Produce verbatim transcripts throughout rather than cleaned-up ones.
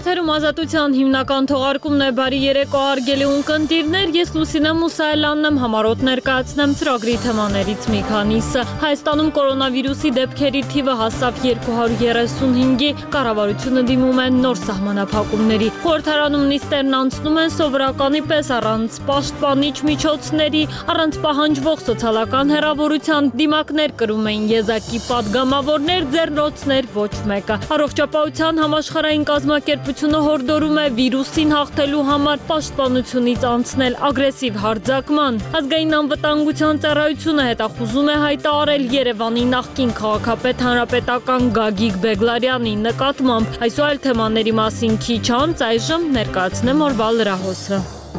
Եթերում ազատության հիմնական թողարկումն է բարի երեկո հարգելի ունկնդիրներ, ես Լուսինե Մուսայելյանն եմ, համառոտ ներկայացնեմ ծրագրի թեմաներից մի քանիսը։ Հայաստանում կորոնավիրուսի դեպքերի թիվը հասավ երկու հարյուր երեսունհինգի, կառավարությունը դիմում է նոր սահմանափակումների։ Խորհրդարանում նիստերն անցնում են սովորականի պես առանց պաշտպանիչ միջոցների, առանց պահանջվող սոցիալական հեռավորության, դիմակներ կրում էին եզակի պատգամավորներ, ձեռնոցներ ոչ մեկը։ Առողջապահության համաշխարհային կազմակերպությունը հորդորում է վիրուսին հաղթելու համար պաշտպանությունից անցնել ագրեսիվ հարձակման։ Ազգային անվտանգության ծառայությունը հետախուզում է հայտարարել Երևանի նախկին քաղաքապետ հանրապետական Գագիկ Բեգլարյանի նկատմամբ։ Այսօր այլ թեմաների մասին քիչ անց այժմ ներկայացնեմ օրվա լրահոսը։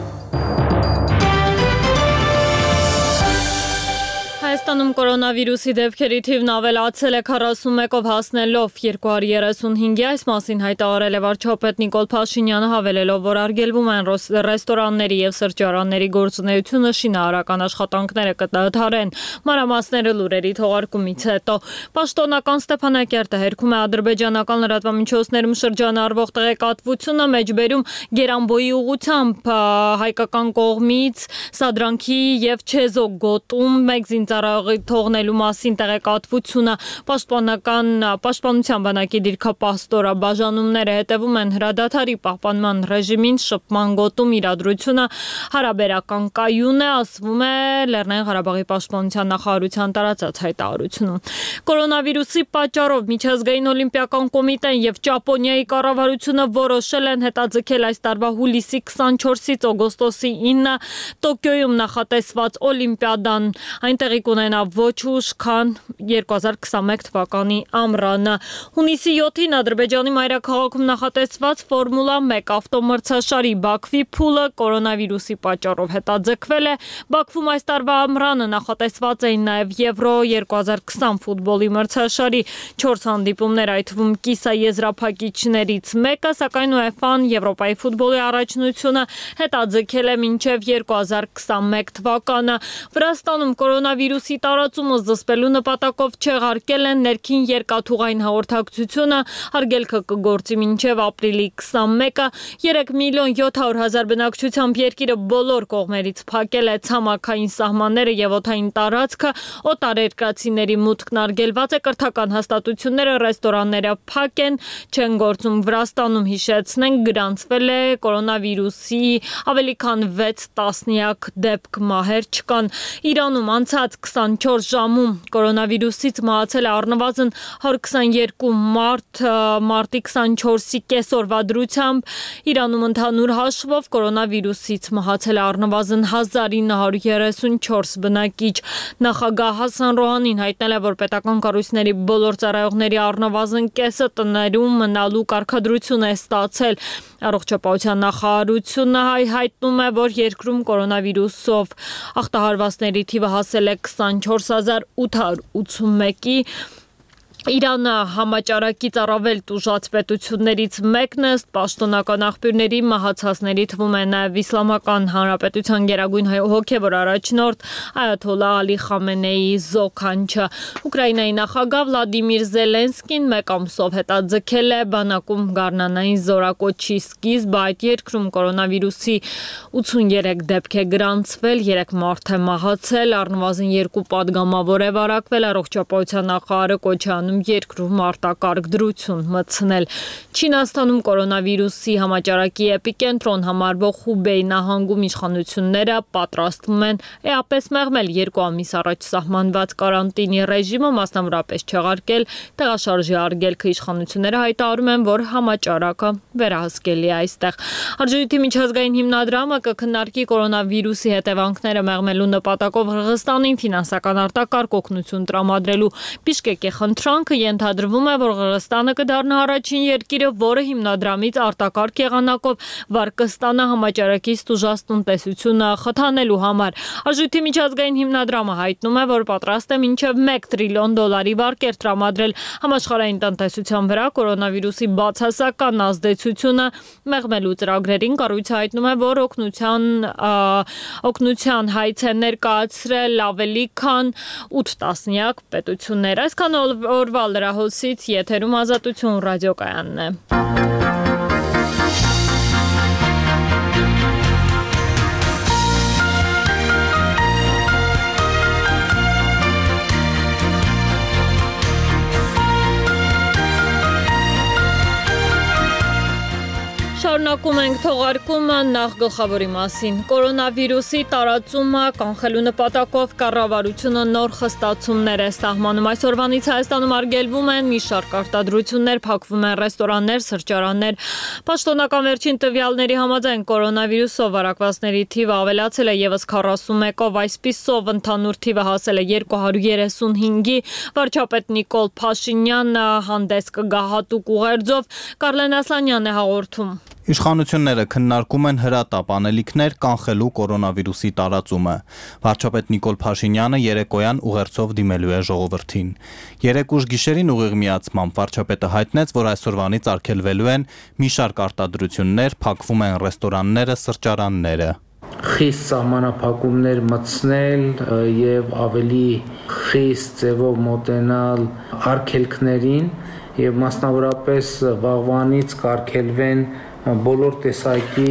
Հայաստանում կորոնավիրուսի դեպքերի թիվն ավելացել է քառասունմեկով հասնելով երկու հարյուր երեսունհինգի, այս մասին հայտարարել է վարչապետ Նիկոլ Փաշինյանը, հավելելով, որ արգելվում են ռեստորանների եւ սրճարանների գործունեությունը, շինարարական աշխատանքները կդադարեն։ Մանրամասները լուրերի թողարկումից հետո Պաշտոնական Ստեփանակերտը հերքում է ադրբեջանական լրատվամիջոցներում շրջանառվող տեղեկատվությունը, մեջբերում Գերանբոյի ուղղությամբ հայկական կողմից Սադրանքի եւ Չեզոք գոտում մեկ զինծառայողի թողնելու մասին տեղեկատվությունը պաշտպանական պաշտպանության բանակի դիրքապաստորա բաժանումները հետևում են հրադադարի պահպանման ռեժիմին, շփման գոտում իրադրությունը հարաբերական կայուն է, ասվում է Լեռնային Ղարաբաղի պաշտպանության նախարարության տարածած հայտարարությունում։ Կորոնավիրուսի պատճառով Միջազգային օլիմպիական կոմիտեն եւ Ճապոնիայի կառավարությունը որոշել են հետաձգել այս տարվա հուլիսի քսանչորսից օգոստոսի ինը Տոկիոյում նախատեսված օլիմպիադան, այնտեղի կունենա ոչ ուշ, քան երկու հազար քսանմեկ թվականի ամռանը։ Հունիսի յոթին Ադրբեջանի մայրաքաղաքում նախատեսված Ֆորմուլա մեկ ավտոմրցաշարի Բաքվի փուլը կորոնավիրուսի պատճառով հետաձգվել է։ Բաքվում այս տարվա ամռանը նախատեսված էին նաև Եվրո երկու հազար քսան ֆուտբոլի մրցաշարի չորս հանդիպումներ, այդ թվում կիսաեզրափակիչներից մեկը, սակայն ՈՒԵՖԱ-ն Եվրոպայի ֆուտբոլի առաջնությունը հետաձգել է մինչև երկու հազար քսանմեկ թվականը։ Վրաստանում կորոնավիրուսի տարածումը զսպելու նպատակով չեղարկել են ներքին երկաթուղային հաղորդակցությունը, արգելքը կգործի մինչև ապրիլի քսանմեկը, երեք միլիոն յոթ հարյուր հազար բնակչությամբ երկիրը բոլոր կողմերից փակել է ցամաքային սահմանները եւ օդային տարածքը, օտարերկրացիների մուտքն արգելված է, կրթական հաստատությունները, ռեստորանները փակ են, չեն գործում։ Վրաստանում, հիշեցնենք, գրանցվել է կորոնավիրուսի ավելի քան վեց տասնյակ դեպք, մահեր չկան։ Իրանում անցած քսանչորս ժամում կորոնավիրուսից մահացել է առնվազն հարյուր քսաներկու մարդ, մարտի քսանչորսի կեսօրվա դրությամբ Իրանում ընդհանուր հաշվով կորոնավիրուսից մահացել է առնվազն հազար ինը հարյուր երեսունչորս բնակիչ։ Նախագահ Հասան Ռոհանին հայտնել է, որ պետական կառույցների բոլոր ծառայողների առնվազն կեսը տներում մնալու կարգադրություն է ստացել։ Առողջապահության նախարարությունը հայտնում է, որ երկրում կորոնավիրուսով ախտահարվածների թիվը հասել է քսանչորս հազար ութ հարյուր ութսունմեկի։ Իրանը համաճարակից առավել տուժած պետություններից մեկն է, ըստ պաշտոնական աղբյուրների մահացածների թվում է նաև Իսլամական Հանրապետության գերագույն հոգևոր առաջնորդ Այաթոլլահ Ալի Խամենեիի զոքանչը։ Ուկրաինայի նախագահ Վլադիմիր Զելենսկին մեկ ամսով հետաձգել է բանակում գարնանային զորակոչի սկիզբ, այդ երկրում կորոնավիրուսի ութսուներեք դեպք է գրանցվել, երեք մարդ է մահացել, առնվազն երկու պատգամավոր է վարակվել, առողջապահության նախարարը կոչ է անում երկրում արտակարգ դրություն մտցնել։ Չինաստանում կորոնավիրուսի համաճարակի էպիկենտրոն համարվող Խուբեյ նահանգում իշխանությունները պատրաստվում են էապես մեղմել երկու ամիս առաջ սահմանված կարանտինի ռեժիմը, մասնավորապես չեղարկել տեղաշարժի արգելքը։ Իշխանությունները հայտարարում են, որ համաճարակը վերահսկելի է այստեղ։ Արժույթի միջազգային հիմնադրամը կքննարկի կորոնավիրուսի հետևանքները մեղմելու նպատակով Ղրղստանին ֆինանսական արտակարգ օգնություն տրամադրելու Բիշկեկի խնդրանքը, ենթադրվում է, որ Ղրղստանը կդառնա առաջին երկիրը, որը հիմնադրամից արտակարգ եղանակով վար կստանա համաճարակից տուժած տնտեսությունը խթանելու համար։ Արժույթի միջազգային հիմնադրամը հայտնում է, որ պատրաստ է մինչև մեկ տրիլիոն դոլարի վարկեր տրամադրել համաշխարհային տնտեսության վրա կորոնավիրուսի բացասական ազդեցությունը մեղմելու ծրագրերին։ Կառույցը հայտնում է, որ օգնության օգնության հայց է ներկայացրել ավելի քան ութ տասնյակ պետություններ։ Այսքան օրվա լրահոսից եթերում Ազատություն ռադիոկայանն է։ Շարունակում ենք թողարկումը նախ գլխավորի մասին։ Կորոնավիրուսի տարածումը կանխելու նպատակով կառավարությունը նոր խստացումներ է սահմանում։ Այսօրվանից Հայաստանում արգելվում են մի շարք արտադրություններ, փակվում են ռեստորաններ, սրճարաններ։ Պաշտոնական վերջին տվյալների համաձայն կորոնավիրուսով վարակվածների թիվը ավելացել է եւս քառասունմեկով, այսպիսով ընդհանուր թիվը հասել է երկու հարյուր երեսունհինգի։ Վարչապետ Նիկոլ Փաշինյանը հանդես կգա հատուկ ուղերձով։ Կարլեն Ասլանյանն է հաղորդում։ Իշխանությունները քննարկում են հրատապ անելիքներ կանխելու կորոնավիրուսի տարածումը։ Վարչապետ Նիկոլ Փաշինյանը երեկոյան ուղերձով դիմելու է ժողովրդին։ Երեկ ուշ գիշերին ուղիղ միացմամբ վարչապետը հայտնեց, որ այսօրվանից արգելվելու են մի շարք արտադրություններ, փակվում են ռեստորանները, սրճարանները։ Խիստ սահմանափակումներ մտցնել եւ ավելի խիստ ձևով մոտենալ արգելքներին եւ մասնավորապես վաղվանից կարգելվեն բոլոր տեսակի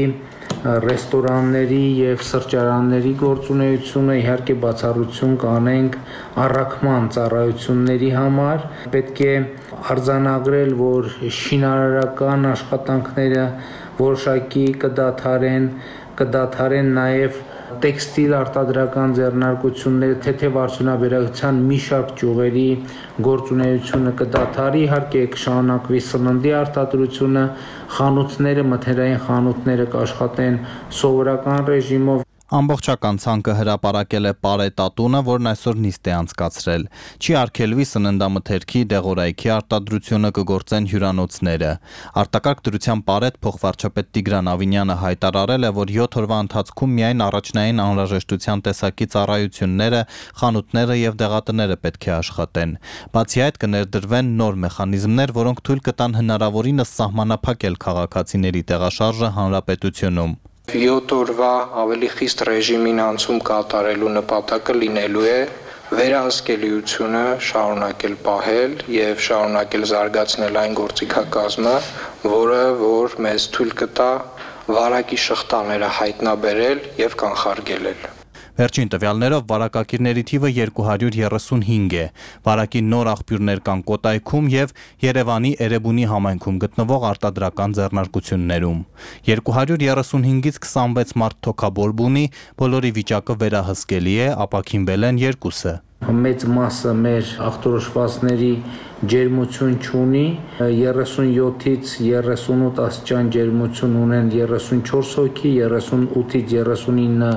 ռեստորանների եւ սրճարանների գործունեությունը, իհարկե բացառություն կանենք առաքման ծառայությունների համար։ Պետք է արձանագրել, որ շինարարական աշխատանքները որոշակի կդադարեն, կդադարեն նաեւ տեքստիլ արտադրական ձեռնարկությունները, թեթև արդյունաբերության մի շարք ճյուղերի գործունեությունը կդադարի, իհարկե կշարունակվի սննդի արտադրությունը, խանութները, մթերային խանութները կաշխատեն սովորական ռեժիմով։ Ամբողջական ցանկը հրապարակել է Պարետատունը, որն այսօր նիստ է անցկացրել։ Չի արգելվի սննդամթերքի, դեղորայքի արտադրությունը, կգործեն հյուրանոցները։ Արտակարգ դրության Պարետ փոխվարչապետ Տիգրան Ավինյանը հայտարարել է, որ յոթ օրվա ընթացքում միայն առաջնային անհրաժեշտության տեսակի ծառայությունները, խանութները եւ դեղատները պետք է աշխատեն։ Բացի այդ կներդրվեն նոր մեխանիզմներ, որոնք թույլ կտան հնարավորինս սահմանափակել քաղաքացիների տեղաշարժը հանրապետությունում։ յոթ օրվա ավելի խիստ ռեժիմին անցում կատարելու նպատակը լինելու է վերահսկելիությունը շարունակել պահել եւ շարունակել զարգացնել այն գործիքակազմը, որը որ մեզ թույլ կտա վարակի շղթաները հայտնաբերել եւ կանխարգելել։ Վերջին տվյալներով վարակակիրների թիվը երկու հարյուր երեսունհինգ է։ Վարակի նոր աղբյուրներ կան Կոտայքում եւ Երևանի Էրեբունի համայնքում գտնվող արտադրական ձեռնարկություններում։ երկու հարյուր երեսունհինգից քսանվեց մարդ թոքաբորբ ունի, բոլորի վիճակը վերահսկելի է, ապաքինվել են երկուսը։ Մեծ մասը մեր ախտորոշվածների ջերմություն չունի, երեսունյոթից երեսունութ աստիճան ջերմություն ունեն երեսունչորս հոգի, երեսունութից երեսունինը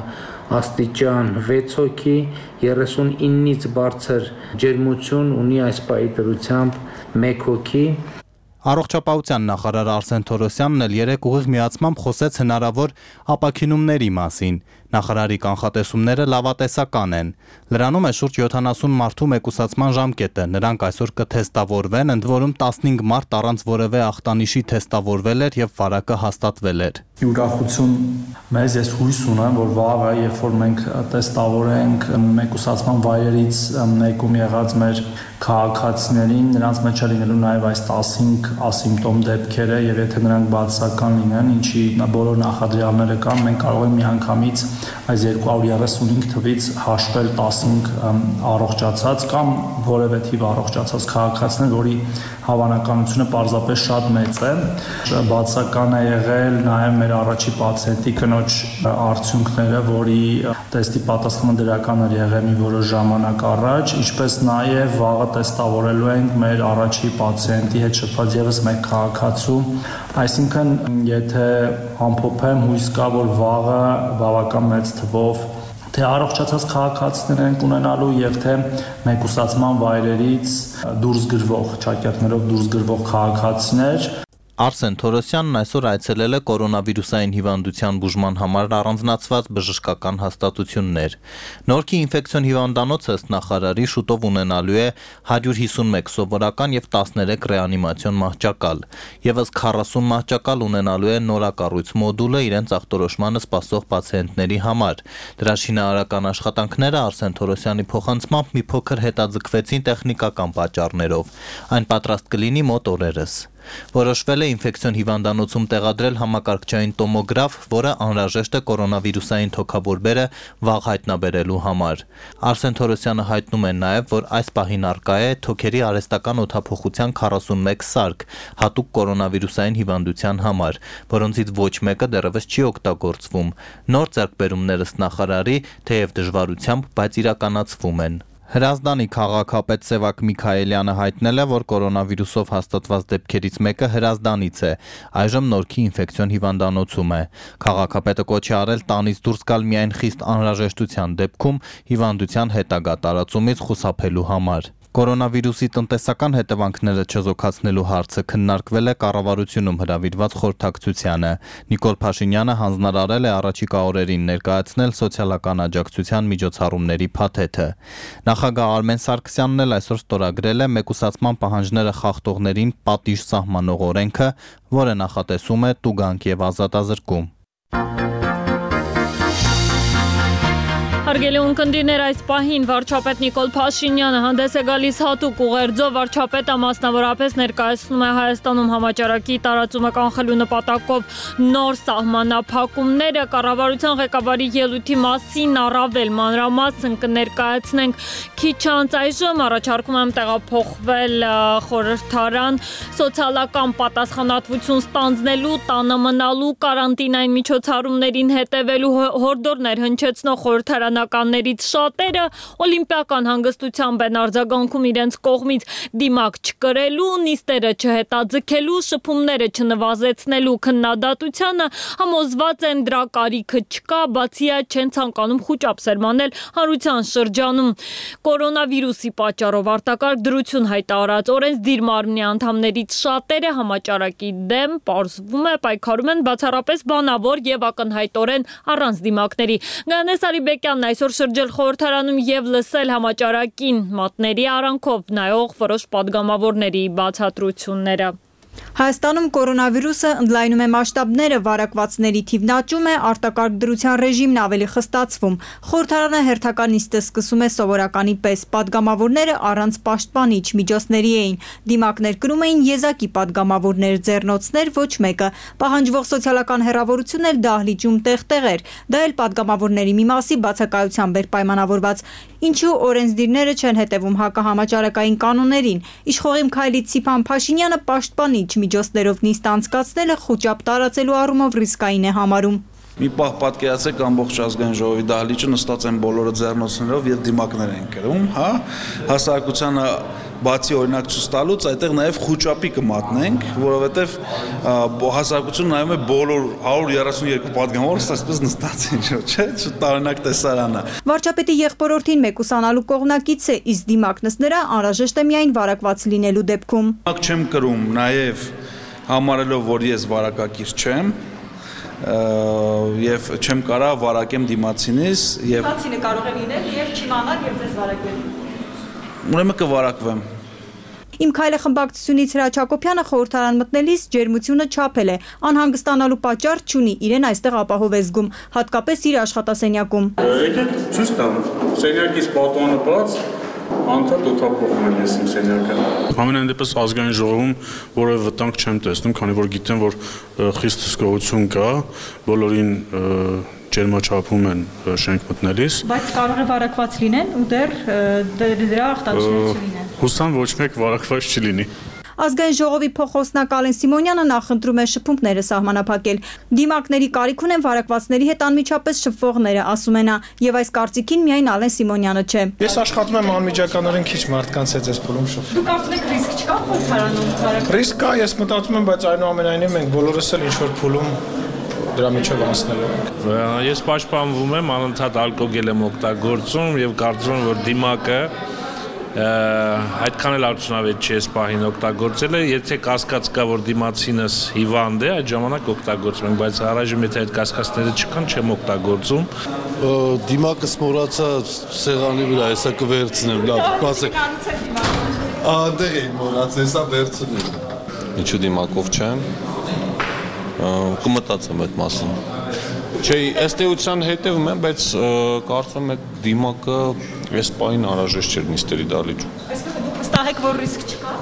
աստիճան վեց հոգի, երեսունինից բարձր ջերմություն ունի այս պահի դրությամբ մեկ հոգի։ Առողջապահության նախարար Արսեն Թորոսյանն էլ երեկ ուղիղ միացմամբ խոսեց հնարավոր ապաքինումների մասին։ Նախարարի կանխատեսումները լավատեսական են։ Լրանում է շուրջ յոթանասուն մարդու մեկուսացման ժամկետը, նրանք այսօր կթեստավորվեն, ընդ որում տասնհինգ մարդ առանց որևէ ախտանիշի թեստավորվել էր եւ վարակը հաստատվել էր։ Յուրախություն մեզ, ես հույս ունեմ, որ վաղը, երբ որ մենք տեստավորենք մեկուսացման վայրերից մեկում եղած մեր քաղաքացիներին, նրանց մեջ է լինելու նաև այս տասնհինգ ասիմպտոմ դեպքերը եւ եթե նրանք բացասական լինեն, ինչի բոլոր նախադրյալները կան, մենք կարող ենք միանգամից այս երկու հարյուր երեսունհինգ թվից հաշվել տասնհինգ առողջացած կամ որևէ թիվ առողջացած քաղաքացիներ, որի հավանականությունը պարզապես շատ մեծ է։ Բացասական է եղել նաև մեր առաջի պացիենտի կնոջ արդյունքները, որի տեստի պատասխանը դրական էր եղել մի որոշ ժամանակ առաջ, ինչպես նաև վաղը տեստավորելու ենք մեր առաջի պացիենտի հետ շփված եւս մեկ քաղաքացու, այսինքն եթե ամփոփեմ, հույս կա, որ վաղը բավական մեծ թվով թե առողջացած քաղաքացիներ են ունենալու եւ թե մեկուսացման վայրերից դուրս գրվող, ճակատներով դուրս գրվող քաղաքացիներ։ Արսեն Թորոսյանն այսօր այցելել է կորոնավիրուսային հիվանդության բուժման համար առանձնացված բժշկական հաստատություններ։ Նորքի ինֆեկցիոն հիվանդանոցը ըստ նախարարի շուտով ունենալու է հարյուր հիսունմեկ սովորական եւ տասներեք ռեանիմացիոն մահճակալ։ Եվս քառասուն մահճակալ ունենալու է նորակառույց մոդուլը իրենց ախտորոշմանը սպասող պացիենտների համար։ Դրա շինարարական աշխատանքները Արսեն Թորոսյանի փոխանցմամբ մի փոքր հետաձգվեցին տեխնիկական պատճառներով։ Այն պատրաստ կլինի մոտ օրերս։ Որոշվել է ինֆեկցիոն հիվանդանոցում տեղադրել համակարգչային տոմոգրաֆ, որը անհրաժեշտ է կորոնավիրուսային թոքաբորբերը վաղ հայտնաբերելու համար։ Արսեն Թորոսյանը հայտնում է նաև, որ այս պահին առկա է թոքերի արհեստական օդափոխության քառասունմեկ սարք հատուկ կորոնավիրուսային հիվանդության համար, որոնցից ոչ մեկը դեռևս չի օգտագործվում։ Նոր ձեռքբերումներ ըստ նախարարի, թեև դժվարությամբ, բայց իրականացվում են։ Հրազդանի քաղաքապետ Սևակ Միքայելյանը հայտնել է, որ կորոնավիրուսով հաստատված դեպքերից մեկը Հրազդանից է, այժմ Նորքի ինֆեկցիոն հիվանդանոցում է։ Քաղաքապետը կոչ է արել տանից դուրս գալ միայն խիստ անհրաժեշտության դեպքում հիվանդության հետագա տարածումից խուսափելու համար։ Կորոնավիրուսի տնտեսական հետևանքները չզոքացնելու հարցը քննարկվել է կառավարությունում հրավիրված խորհրդակցությանը։ Նիկոլ Փաշինյանը հանձնարարել է առաջիկա օրերին ներկայացնել սոցիալական աջակցության միջոցառումների փաթեթը։ Նախագահ Արմեն Սարգսյանն էլ այսօր ստորագրել է մեկուսացման պահանջները խախտողներին պատիժ սահմանող օրենքը, որը նախատեսում է տուգանք եւ ազատազրկում։ Հարգելի ունկնդիրներ, այս պահին վարչապետ Նիկոլ Փաշինյանը հանդես է գալիս հատուկ ուղերձով։ Վարչապետը մասնավորապես ներկայացնում է Հայաստանում համաճարակի տարածումը կանխելու նպատակով նոր սահմանափակումները։ Կառավարության ղեկավարի ելույթի մասին առավել մանրամասն կներկայացնենք քիչ անց։ Այժմ առաջարկում եմ տեղափոխվել խորհրդարան սոցիալական պատասխանատվություն ստանձնելու, տանը մնալու, կարանտինային միջոցառումներին հետևելու հորդորներ հնչեցնող խորհրդարան ականներից շատերը օլիմպիական հանգստությամբ են արձագանքում իրենց կողմից դիմակ չկրելու, նիստերը չհետաձգելու, շփումները չնվազեցնելու քննադատությանը, համոզված են դրա կարիքը չկա, բացի այդ չեն ցանկանում խուճապ սերմանել հանրության շրջանում։ Կորոնավիրուսի պատճառով արտակարգ դրություն հայտարարած օրենսդիր մարմնի անդամներից շատերը համաճարակի դեմ, պարզվում է, պայքարում են բացառապես բանավոր եւ ակնհայտորեն առանց դիմակների։ Գանես Արիբեկյանն այսօր շրջել խորհրդարանում եւ լսել համաճարակին մատների արանքով նայող որոշ падգամավորների բացատրությունները։ Հայաստանում կորոնավիրուսը ընդլայնում է մասշտաբները, վարակվածների թիվն աճում է, արտակարգ դրության ռեժիմն ավելի խստացվում։ Խորհրդարանը հերթական նիստը սկսում է սովորականի պես, падգամավորները առանց պաշտպանիչ միջոցների էին, դիմակներ կրում էին եզակի падգամավորներ, ձեռնոցներ ոչ մեկը, պահանջվող սոցիալական հեռավորությունն էլ դահլիճում տեղ-տեղ էր, դա էլ падգամավորների մի մասի բացակայությամբ էր պայմանավորված։ Ինչու օրենսդիրները չեն հետևում հակահամաճարակային կանոններին։ Իշխողի Մքայելի Ցիփան Փաշինյանը պաշտպանիչ միջոցներով նիստ անցկացնելը խուճապ տարածելու առումով ռիսկային է համարում։ Մի պահ պատկերացրեք ամբողջ ազգային ժողովի դահլիճը նստած են բոլորը ձեռնոցներով եւ դիմակներ են կրում, հա, հասարակությանը բացի օրինակ ցույց տալուց այդտեղ նաև խուճապի կմատնենք, որովհետև հասարակությունը նայում է բոլոր հարյուր երեսունյոթ պատգամավորը այսպես նստած են, չէ՞, տարօրինակ տեսարանը։ Վարչապետի եղբորորդին մեկուսանալու կողմնակից է, իսկ դիմակնս նրա անհրաժեշտ է միայն վարակված լինելու դեպքում։ Դիմակ չեմ կրում նաև համարելով, որ ես վարակակիր չեմ, եւ չեմ կարա վարակեմ դիմացինից եւ Դիմացինը կարող է լինել եւ չիմանալ եւ ձեզ վարակել։ Ուրեմն կվարակվեմ։ Իմ քայլը խմբակցությունից Հրաչ Հակոբյանը խորհրդարան մտնելիս ջերմությունը չափել է, անհանգստանալու պատճառ չունի, իրեն այստեղ ապահով է զգում, հատկապես իր աշխատասենյակում։ Եկեք ցույց տամ, սենյակից պատուանը բաց, անդադ օդափոխում եմ ես իմ սենյակը։ Ամենայն դեպս ազգային ժողովում որևէ վտանգ չեմ տեսնում, քանի որ գիտեմ, որ խիստ հսկողություն կա, բոլորին ջերմաչափում են շենք մտնելիս։ Բայց կարող է վարակված լինեն ու դեռ դրա ախտանիշներ չլինեն։ Հուսամ ոչ մեկ վարակված չլինի։ Ազգային ժողովի փոխոսնակ Ալեն Սիմոնյանը նախընտրում է շփումները սահմանափակել։ Դիմակների կարիք ունեն վարակվածների հետ անմիջապես շփվողները, ասում է նա, եւ այս կարծիքին միայն Ալեն Սիմոնյանը չէ։ Ես աշխատում եմ անմիջականորեն քիչ մարդկանց հետ այս փուլում շփվում։ Դուք կարծում եք ռիսկ չկա խորհրդարանում վարակված։ Ռիսկ կա, ես մտածում եմ, բայց այնուամենայնիվ մենք բոլորս էլ ինչ-որ փուլում դրա միջով անցնելու ենք։ Ես պաշտպանվում եմ, անընդհատ ալկոգել եմ օգտագործում եւ կարծում եմ, որ դիմակը այդքան էլ արդյունավետ չի այս պահին օգտագործելը, եթե կասկած կա, որ դիմացինս հիվանդ է, այդ ժամանակ օգտագործում ենք, բայց առայժմ եթե այդ կասկածները չկան, չեմ օգտագործում։ Դիմակս մոռացա սեղանի վրա, հեսա կվերցնեմ, լավ, ասեք։ Անդեղ էի մոռացա, հեսա վերցնեմ։ Ինչու դիմակով չեմ, կմտածեմ այդ մասին։ Չէ, ըստ էության հետևում եմ, բայց կարծում եմ դիմակը այս պահին անհրաժեշտ չէր նիստերի դահլիճում։ Այսինքն դուք վստահ եք, որ ռիսկ չկա։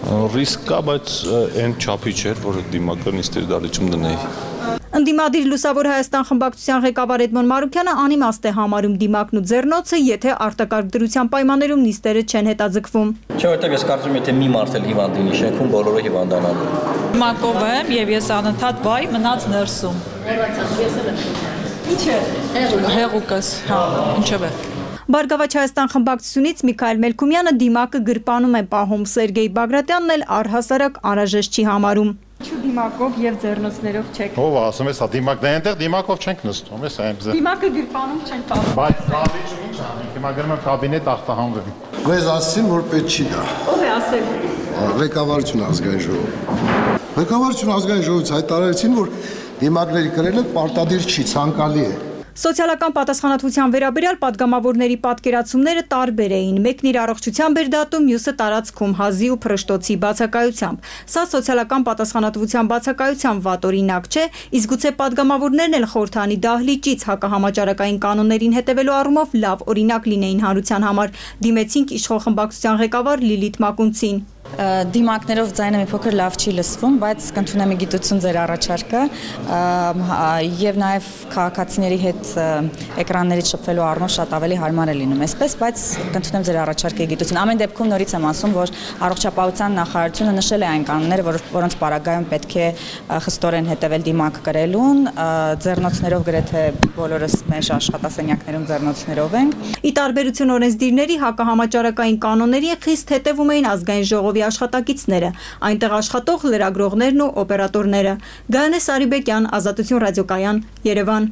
Ռիսկ կա, բայց այն չափի չէր, որ դիմակը նիստերի դահլիճում դնեի։ Ընդդիմադիր Լուսավոր Հայաստան խմբակցության ղեկավար Էդմոն Մարուկյանը անիմաստ է համարում դիմակն ու ձեռնոցը, եթե արտակարգ դրության պայմաններում նիստերը չեն հետաձգվում։ Չէ, որտեղ ես կարծում եմ, եթե մի մարդ էլ հիվանդինի շենքում բոլորը հիվանդանալու։ Դիմակով եմ եւ ես անընդհատ վայ մնաց ներսում։ Ինչ է։ Հեղուկս, հա, ինչով է։ Բարգավաճ Հայաստան խմբակցությունից Միքայել Մելքումյանը դիմակը գրպանում է պահում, Սերգեյ Բագրատյանն էլ առհասարակ անհրաժեշտ չի համարում։ Ինչու դիմակով եւ ձեռնոցներով չեք։ Ով ասում ես, դիմակն է այնտեղ դիմակով չենք նստում, ես այնպես։ Դիմակը գրպանում չենք պահում։ Բայց դահլիճը ինչ անենք, հիմա գնում եմ կաբինետ ախտահանվեմ։ Մեզ ասեցին, որ պետք չի դա։ Ով է ասել։ Ղեկավարություն ազգային ժողով։ Ղեկավարություն ազգային ժողովից հայտարարեցին, որ դիմակների կրելը պարտադիր չի, ցանկալի է։ Սոցիալական պատասխանատվության վերաբերյալ պատգամավորների պատկերացումները տարբեր էին։ Մեկն իր առողջությամբ էր դատում, մյուսը տարածքում հազի ու փրշտոցի բացակայությամբ։ Սա սոցիալական պատասխանատվության բացակայության վատ օրինակ չէ, իսկ գուցե պատգամավորներն էլ խորհրդանի դահլիճից հակահամաճարակային կանոններին հետևելու առումով լավ օրինակ լինեին հանրության համար։ Դիմեցինք իշխող խմբակցության ղեկավար Լիլիթ Մակունցին։ Դիմակներով ձայնը մի փոքր լավ չի լսվում, բայց կընդունեմ գիտություն ձեր առաջարկը եւ նաեւ քաղաքացիների հետ էկրաններից շփվելու առումով շատ ավելի հարմար է լինում այսպես, բայց կընդունեմ ձեր առաջարկը գիտություն։ Ամեն դեպքում նորից եմ ասում, որ առողջապահության նախարարությունը նշել է այն կանոնները, որոնց պարագայում պետք է խստորեն հետևել դիմակ կրելուն, ձեռնոցներով գրեթե բոլորս մեր աշխատասենյակներում ձեռնոցներով ենք։ Ի տարբերություն օրենսդիրների հակահամաճարակային կանոնների խիստ հետևում էին ազգային ժողովի աշխատակիցները, այնտեղ աշխատող լրագրողներն ու օպերատորները։ Գայանե Սարիբեկյան, Ազատություն ռադիոկայան, Երևան։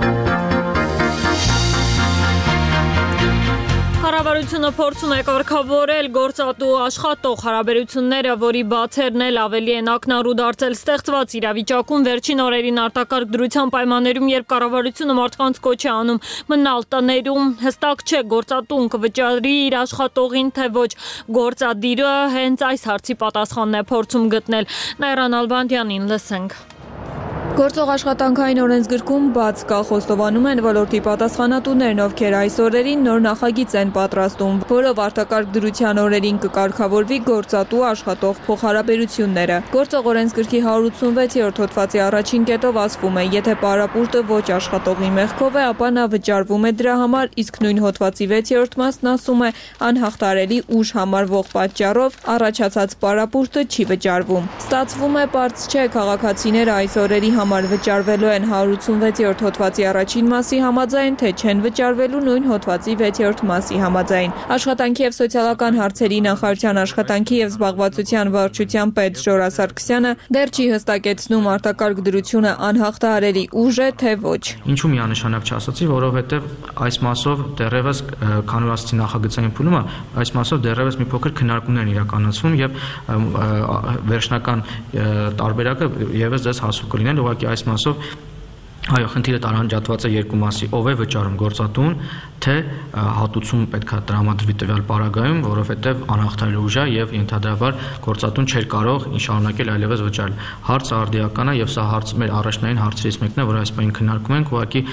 Կառավարությունը փորձում է կարգավորել գործատու աշխատող հարաբերությունները, որի բացերն էլ ավելի են ակնառու դարձել ստեղծված իրավիճակում վերջին օրերին արտակարգ դրության պայմաններում, երբ կառավարությունը մարդկանց կոչ է անում մնալ տներում, հստակ չէ գործատուն կվճարի իր աշխատողին, թե ոչ։ Գործադիրը հենց այս հարցի պատասխանն է փորձում գտնել։ Նաիրա Նալբանդյանին լսենք։ Գործող աշխատանքային օրենսգրքում բաց կա, խոստովանում են ոլորտի պատասխանատուներն, ովքեր այս օրերին նոր նախագիծ են պատրաստում, որով արտակարգ դրության օրերին կկարգավորվի գործատու աշխատող փոխհարաբերությունները։ Գործող օրենսգրքի հարյուր ութսունվեցերորդ հոդվածի առաջին կետով ասվում է, եթե պարապուրտը ոչ աշխատողի մեղքով է, ապա նա վճարվում է դրա համար, իսկ նույն հոդվածի վեցերորդ մասն ասում է, անհաղթարելի ուժ համարվող պատճառով առաջացած պարապուրտը չի վճարվում։ Ստացվում է, պարզ չէ, քաղաքացիները այս օրերի համար վճարվելու են հարյուր ութսունվեցերորդ հոդվածի առաջին մասի համաձայն, թե չեն վճարվելու նույն հոդվածի վեցերորդ մասի համաձայն։ Աշխատանքի եւ սոցիալական հարցերի նախարարության աշխատանքի եւ զբաղվածության վարչության պետ Ժորա Սարգսյանը դեռ չի հստակեցնում արտակարգ դրությունը անհաղթահարելի ուժ է, թե ոչ։ Ինչու միանշանակ չասացի, որովհետեւ այս մասով դեռևս կանոնացի նախագծային փուլումը այս մասով դեռևս մի փոքր քննարկումներ իրականացվում եւ վերջնական տարբերակը եւս դες հասու կլինել, ուղղակի այս մասով այո, խնդիրը տարանջատված է երկու մասի, ով է վճարում գործատուն, թե հատուցում պետք է տրամադրվի տվյալ պարագայում, որովհետև անհաղթահարելի ուժ է եւ ենթադրաբար գործատուն չէր կարող շարունակել այլևս վճարել։ Հարցը արդիական է եւ սա հարց մեր առաջնային հարցերից մեկն է, որ այս պահին քննարկում ենք, ուղղակի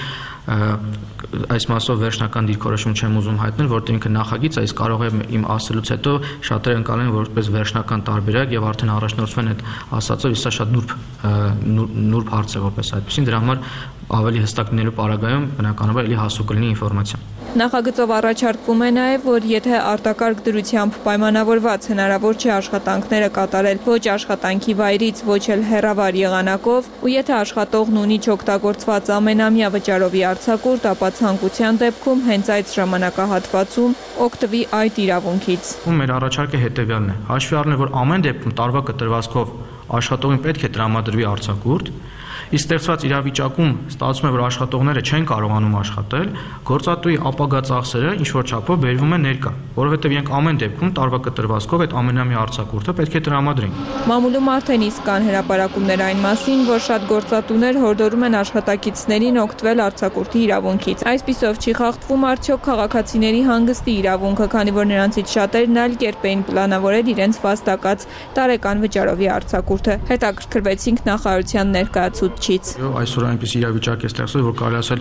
այս մասով վերջնական դիրքորոշում չեմ ուզում հայտնել, որտեղ ինքը նախագիծ է, իսկ կարող է իմ ասելուց հետո շատերը ընկալեն որպես վերջնական տարբերակ եւ արդեն առաջնորդվեն այդ ասածով, իսկ սա շատ նուրբ նուրբ հարց է որպես այդպեսին, դրա համար ավելի հստակ լինելու պարագայում բնականաբար էլի հասու կլինի ինֆորմացիան։ Նախագծով առաջարկվում է նաև, որ եթե արտակարգ դրությամբ պայմանավորված հնարավոր չէ աշխատանքները կատարել ոչ աշխատանքի վայրից, ոչ էլ հեռավար եղանակով, ու եթե աշխատողն ունի չօգտագործված ամենամյա վճարովի արձակուրդ, ապա ցանկության դեպքում հենց այդ ժամանակահատվածում օգտվի այդ իրավունքից։ Մեր առաջարկը հետևյալն է. հաշվի առնել, որ ամեն դեպքում տարվա կտրվածքով աշխատողին պետք է տրամադրվի արձակուրդ, իսկ ստեղծված իրավիճակում ստացվում է, որ աշխատողները չեն կարողանում աշխատել, գործատուի ապագա ծախսերը ինչ որ չափով բերվում են ներկա, որովհետև իրենք ամեն դեպքում տարվա կտրվածքով այդ ամենամյա արձակուրդը պետք է տրամադրեն։ Մամուլում արդեն իսկ կան հրապարակումներ այն մասին, որ շատ գործատուներ հորդորում են աշխատակիցներին օգտվել արձակուրդի իրավունքից։ Այսպիսով չի խախտվում արդյոք քաղաքացիների հանգստի իրավունքը, քանի որ նրանցից շատերն այլ կերպ էին պլանավորել իրենց վաստակած տարեկան վճարովի արձակուրդը։ Հետաքրքրվեցինք նախարարության ներկայացուցիչից։ Այսօր այնպես իրավիճակ է ստեղծվել, որ կարելի ասել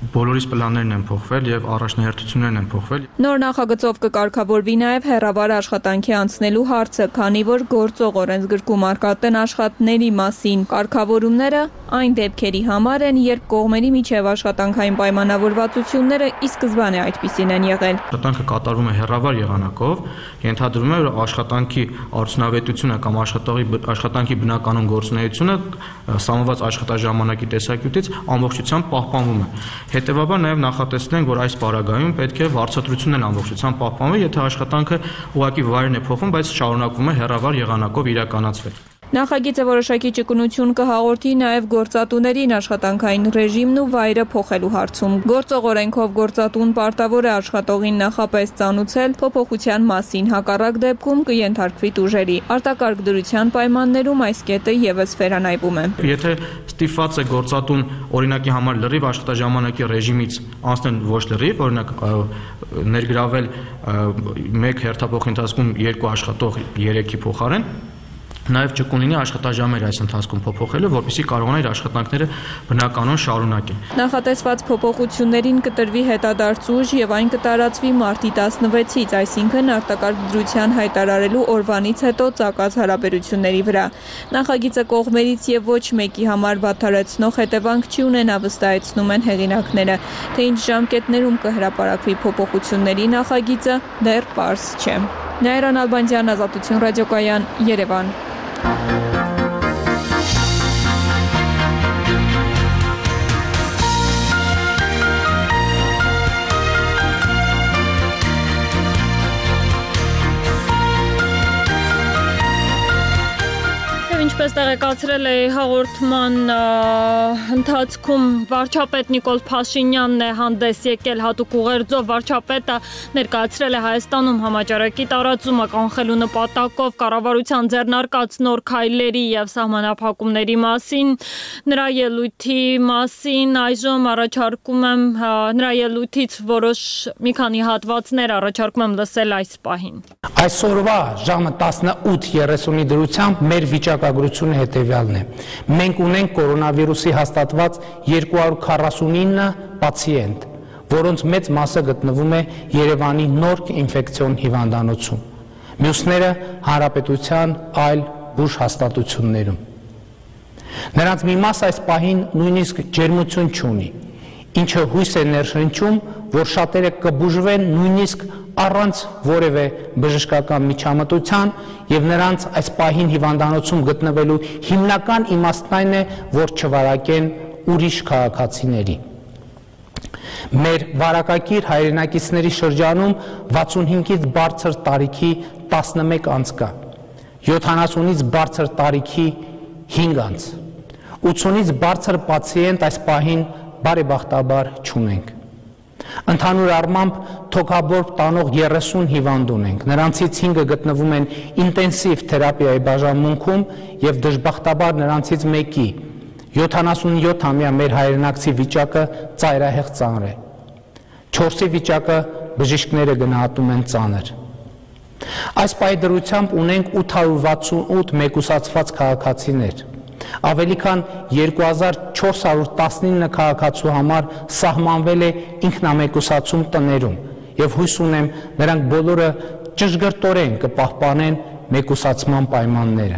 բոլորիս պլաններն են փոխվել եւ առաջնահերթություններն են փոխվել։ Նոր նախագծով կկարգավորվի նաեւ հեռավար աշխատանքի անցնելու հարցը, քանի որ գործող օրենսգրքում արկածեն աշխատների մասին կարգավորումները այն դեպքերի համար են, երբ կողմերի միջև աշխատանքային պայմանավորվածությունները ի սկզբանե այդպիսին են եղել։ Աշխատանքը կատարվում է հեռավար եղանակով, ենթադրում է, որ աշխատանքի արդյունավետությունը կամ աշխատողի աշխատանքի բնականon գործունեությունը սահմանված աշխատաժամանակի տեսակետից ամբողջությամբ պահպանվում է։ Հետևաբար նաև նախատեսնենք, որ այս պարագայում պետք է վարձատրությունն ամբողջությամբ պահպանվի, եթե աշխատանքը ուղղակի վայրն է փոխվում, բայց շարունակվում է հեռավար եղանակով իրականացվել։ Նախագիծը որոշակի ճկունություն կհաղորդի նաև գործատուներին աշխատանքային ռեժիմն ու վայրը փոխելու հարցում։ Գործող օրենքով գործատուն պարտավոր է աշխատողին նախապես ծանուցել փոփոխության մասին, հակառակ դեպքում կենթարկվի տուժերի։ Արտակարգ դրության պայմաններում այս կետը ևս վերանայվում է։ Եթե ստիպված է գործատուն օրինակի համար լրիվ աշխատաժամանակի ռեժիմից անցնել ոչ լրիվ, օրինակ ներգրավել մեկ հերթափոխի ընթացքում երկու աշխատող երեքի փոխարեն, նաև ճկուն լինի աշխատաժամերը այս ընթացքում փոփոխելը, որպեսզի կարողանա իր աշխատանքները բնականon շարունակել։ Նախատեսված փոփոխություններին կտրվի հետադարձ ուժ եւ այն կտարածվի մարտի տասնվեցից, այսինքն արտակարգ դրության հայտարարելու օրվանից հետո ծակած հարաբերությունների վրա։ Նախագիծը կողմերից եւ ոչ մեկի համար վատթարեցնող հետևանք չի ունենա, վստահեցնում են հեղինակները, թե ինչ ժամկետներում կհրապարակվի փոփոխությունների նախագիծը դեռ պարզ չէ։ Նաիրան Ալբանդյան, Ազատություն ռադիոկայան, Երևան։ Ինչպես տեղեկացրել է հաղորդման ընթացքում վարչապետ Նիկոլ Փաշինյանն է հանդես եկել հատուկ ուղերձով։ Վարչապետը ներկայացրել է Հայաստանում համաճարակի տարածումը կանխելու նպատակով կառավարության ձեռնարկած նոր քայլերի եւ սահմանափակումների մասին։ Նրա ելույթի մասին այժմ առաջարկում եմ նրա ելույթից որոշ մի քանի հատվածներ առաջարկում եմ լսել այս պահին։ Այսօրվա ժամը տասնութ երեսունի դրությամբ մեր վիճակագրությունը հետևյալն է։ Մենք ունենք կորոնավիրուսի հաստատված երկու հարյուր քառասունինը պացիենտ, որոնց մեծ մասը գտնվում է Երևանի Նորք ինֆեկցիոն հիվանդանոցում։ Մյուսները հանրապետության այլ բուժ հաստատություններում։ Նրանց մի մասը այս պահին նույնիսկ ջերմություն չունի, ինչը հույս է ներշնչում, որ շատերը կբուժվեն նույնիսկ առանց որևէ բժշկական միջամտության եւ նրանց այս պահին հիվանդանոցում գտնվելու հիմնական իմաստն այն է, որ չվարակեն ուրիշ քաղաքացիների։ Մեր վարակակիր հայրենակիցների շրջանում վաթսունհինգից բարձր տարիքի տասնմեկ անձ կա, յոթանասունից բարձր տարիքի հինգ անձ, ութսունից բարձր պացիենտ այս պահին բարեբախտաբար չունենք։ Ընդհանուր առմամբ թոքաբորբ տանող երեսուն հիվանդ ունենք, նրանցից հինգը գտնվում են ինտենսիվ թերապիայի բաժանմունքում եւ դժբախտաբար նրանցից մեկի յոթանասունյոթամյա մեր հայրենակցի վիճակը ծայրահեղ ծանր է։ Չորսի վիճակը բժիշկները գնահատում են ծանր։ Այս պահի դրությամբ ունենք ութ հարյուր վաթսունութ մեկուսացված քաղաքացիներ։ Ավելի քան երկու հազար չորս հարյուր տասնինը քաղաքացու համար սահմանվել է ինքնամեկուսացում տներում եւ հույս ունեմ նրանք բոլորը ճշգրտորեն կպահպանեն մեկուսացման պայմանները։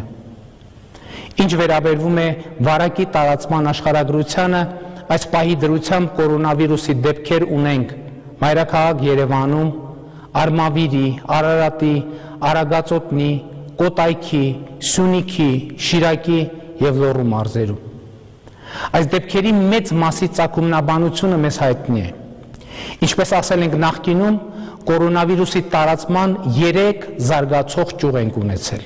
Ինչ վերաբերվում է վարակի տարածման աշխարհագրությանը, այս պահի դրությամբ կորոնավիրուսի դեպքեր ունենք մայրաքաղաք Երևանում, Արմավիրի, Արարատի, Արագածոտնի, Կոտայքի, Սյունիքի, Շիրակի եւ Լոռու մարզերում։ Այս դեպքերի մեծ մասի ծագումնաբանությունը մեզ հայտնի է։ Ինչպես ասել ենք նախկինում, կորոնավիրուսի տարածման երեք զարգացող ճյուղ ենք ունեցել։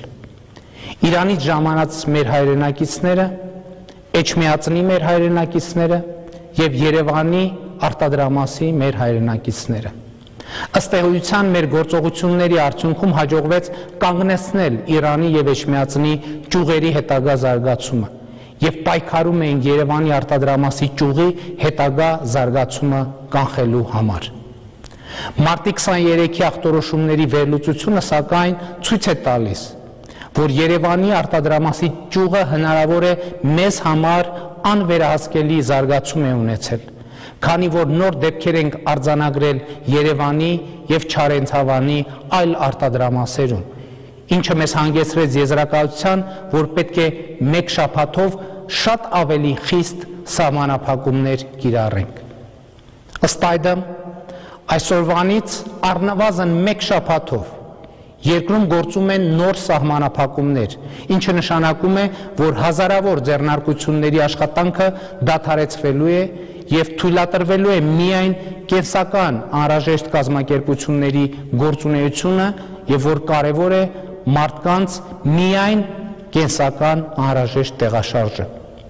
Իրանից ժամանած մեր հայրենակիցները, Էջմիածնի մեր հայրենակիցները եւ Երևանի արտադրամասի մեր հայրենակիցները։ Ըստ էության մեր գործողությունների արդյունքում հաջողվեց կանգնեցնել Իրանի եւ Էջմիածնի ճյուղերի հետագա զարգացումը եւ պայքարում էին Երևանի արտադրամասի ճյուղի հետագա զարգացումը կանխելու համար։ Մարտի քսաներեքի ախտորոշումների վերլուծությունը սակայն ցույց է տալիս, որ Երևանի արտադրամասի ճյուղը հնարավոր է մեզ համար անվերահսկելի զարգացում է ունեցել։ Քանի որ նոր դեպքեր ենք արձանագրել Երևանի եւ Չարենցավանի այլ արտադրամասերում, ինչը մեզ հանգեցրեց եզրակացության, որ պետք է մեկ շաբաթով շատ ավելի խիստ սահմանափակումներ կիրառենք։ Ըստ այդմ, այսօրվանից առնվազն մեկ շաբաթով երկրում գործում են նոր սահմանափակումներ, ինչը նշանակում է, որ հազարավոր ձեռնարկությունների աշխատանքը դադարեցվելու է եւ թույլատրվելու է միայն կենսական անհրաժեշտ կազմակերպությունների գործունեությունը եւ որ կարեւոր է մարդկանց միայն կենսական անհրաժեշտ տեղաշարժը։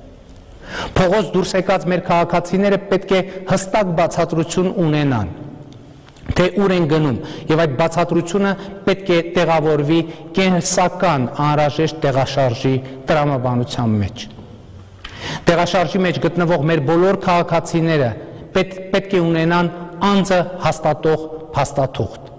Փողոց դուրս եկած մեր քաղաքացիները պետք է հստակ բացատրություն ունենան, թե ուր են գնում եւ այդ բացատրությունը պետք է տեղավորվի կենսական անհրաժեշտ տեղաշարժի տրամաբանության մեջ։ Տեղաշարժի մեջ գտնվող մեր բոլոր քաղաքացիները պետք է ունենան անձը հաստատող փաստաթուղթ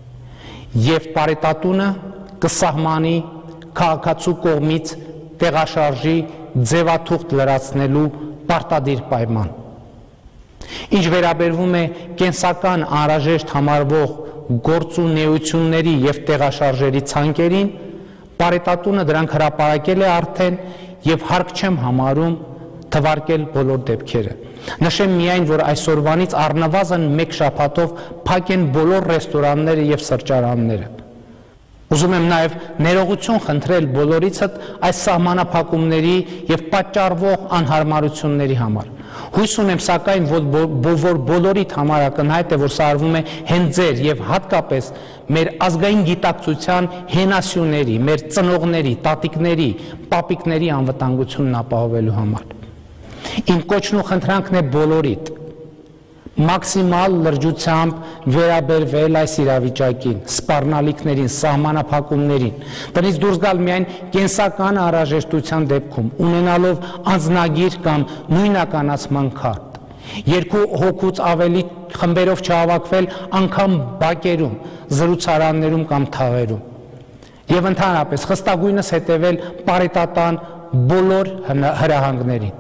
եւ պարետատունը կսահմանի քաղաքացու կողմից տեղաշարժի ձևաթուղթ լրացնելու պարտադիր պայման։ Ինչ վերաբերվում է կենսական անհրաժեշտ համարվող գործունեությունների եւ տեղաշարժերի ցանկերին, պարետատունը դրանք հրապարակել է արդեն եւ հարկ չեմ համարում թվարկել բոլոր դեպքերը։ Նշեմ միայն, որ այսօրվանից առնվազն մեկ շաբաթով փակ են բոլոր ռեստորանները եւ սրճարանները։ Ուզում եմ նաև ներողություն խնդրել բոլորիցդ այս սահմանափակումների եւ պատճառվող անհարմարությունների համար։ Հույս ունեմ սակայն, որ բոլորիդ համար ակնհայտ է, որ սա արվում է հենց ձեր եւ հատկապես մեր ազգային գիտակցության հենասյուների, մեր ծնողների, տատիկների, պապիկների անվտանգությունն ապահովելու համար։ Իմ կոչն ու խնդրանքն է բոլորիդ մաքսիմալ լրջությամբ վերաբերվել այս իրավիճակին, սպառնալիքներին, սահմանափակումներին, տնից դուրս գալ միայն կենսական անհրաժեշտության դեպքում, ունենալով անձնագիր կամ նույնականացման քարտ, երկու հոգուց ավելի խմբերով չհավաքվել անգամ բակերում, զրուցարաններում կամ թաղերում, եւ ընդհանրապես խստագույնս հետևել պարետատան բոլոր հրահանգներին։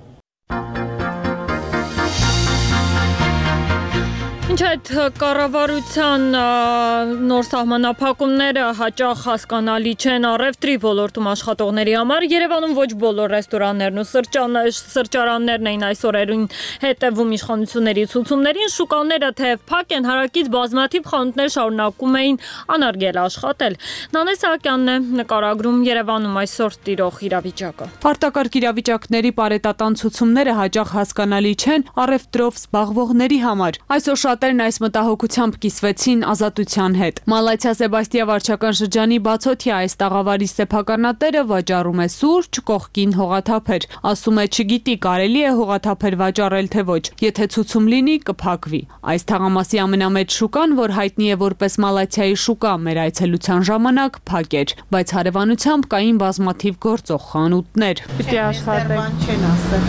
Ինչ այդ կառավարության նոր սահմանափակումները հաճախ հասկանալի չեն առևտրի ոլորտում աշխատողների համար, Երևանում ոչ բոլոր ռեստորաններն ու սրճարաններն էին այս օրերին հետևում իշխանությունների ցուցումներին, շուկաները թեև փակ են, հարակից բազմաթիվ խանութներ շարունակում էին անարգել աշխատել։ Նանե Սահակյանն է նկարագրում Երևանում այսօր տիրող իրավիճակը։ Արտակարգ իրավիճակների պարետատան ցուցումները հաճախ հասկանալի չեն առևտրով զբաղվողների համար։ Այսօր շատերն այս մտահոգությամբ կիսվեցին Ազատության հետ։ Մալաթիա Սեբաստիա վարչական շրջանի Բացօթյա այս տաղավարի սեփականատերը վաճառում է սուրճ, կողքին հողաթափեր։ Ասում է չգիտի կարելի է հողաթափեր վաճառել թե ոչ, եթե ցուցում լինի կփակվի։ Այս թաղամասի ամենամեծ շուկան, որ հայտնի է որպես Մալաթիայի շուկա, մեր այցելության ժամանակ փակ էր, բայց հարևանությամբ կային բազմաթիվ գործող խանութներ։ Պիտի աշխատեք, չեն ասել։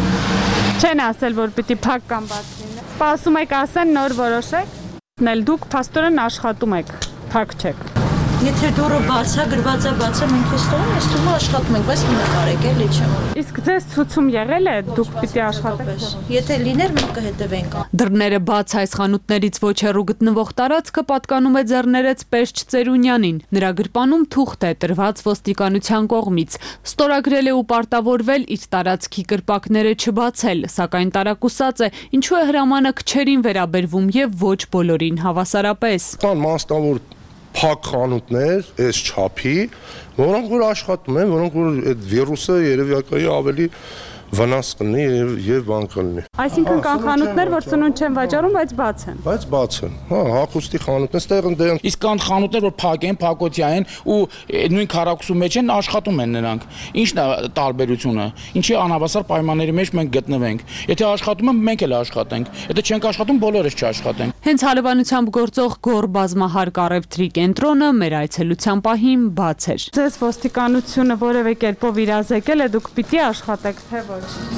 Չեն ասել, որ պիտի փակ կամ բաց լինի։ Սպասում եք ասեն, նոր որոշեք, նել դուք փաստորեն աշխատում եք, փակ չեք։ Եթե դուրը բաց է, գրված է բաց է, մենք էս տոն, էս տոն աշխատում ենք, բայց մի նկարեք էլի չէ։ Իսկ ձեզ ցուցում եղել է, դուք պիտի աշխատեք։ Եթե լիներ, մենք կհետևենք։ Դռները բաց այս խանութներից ոչ հեռու գտնվող տարածքը պատկանում է Ձեռներեց Պերճ Ծերունյանին։ Նրա գրպանում թուղթ է տրված ոստիկանության կողմից։ Ստորագրել է ու պարտավորվել իր տարածքի կրպակները չբացել, սակայն տարակուսած է, ինչու է հրամանը քչերին վերաբերվում եւ ոչ բոլորին հավասարապես։ Կան մասնավոր փակ խանութներ, այս չափի, որոնք որ աշխատում են, որոնք որ այդ վիրուսը երևակայի ավելի վնաս կլինի եւ եւ բան կլինի։ Այսինքն կան խանութներ, որ սնունդ չեն վաճառում, բայց բաց են։ Բայց բաց են։ Հա, հագուստի խանութներ, այստեղ են։ Իսկ կան խանութներ, որ փակ են, փակոտյա են ու նույն քառակուսու մեջ են, աշխատում են նրանք։ Ինչն է տարբերությունը։ Ինչի անհավասար պայմանների մեջ մենք գտնվենք։ Եթե աշխատում են, մենք էլ աշխատենք։ Եթե չենք աշխատում, բոլորս չաշխատենք։ Հենց հարևանությամբ գործող Գոր բազմահարկ առևտրի կենտրոնը մեր այցելության պահին բաց էր։ Ձեզ ոստիկանությունը որևէ կերպով իրազեկել է, դուք պիտի աշխատեք, թե ոչ։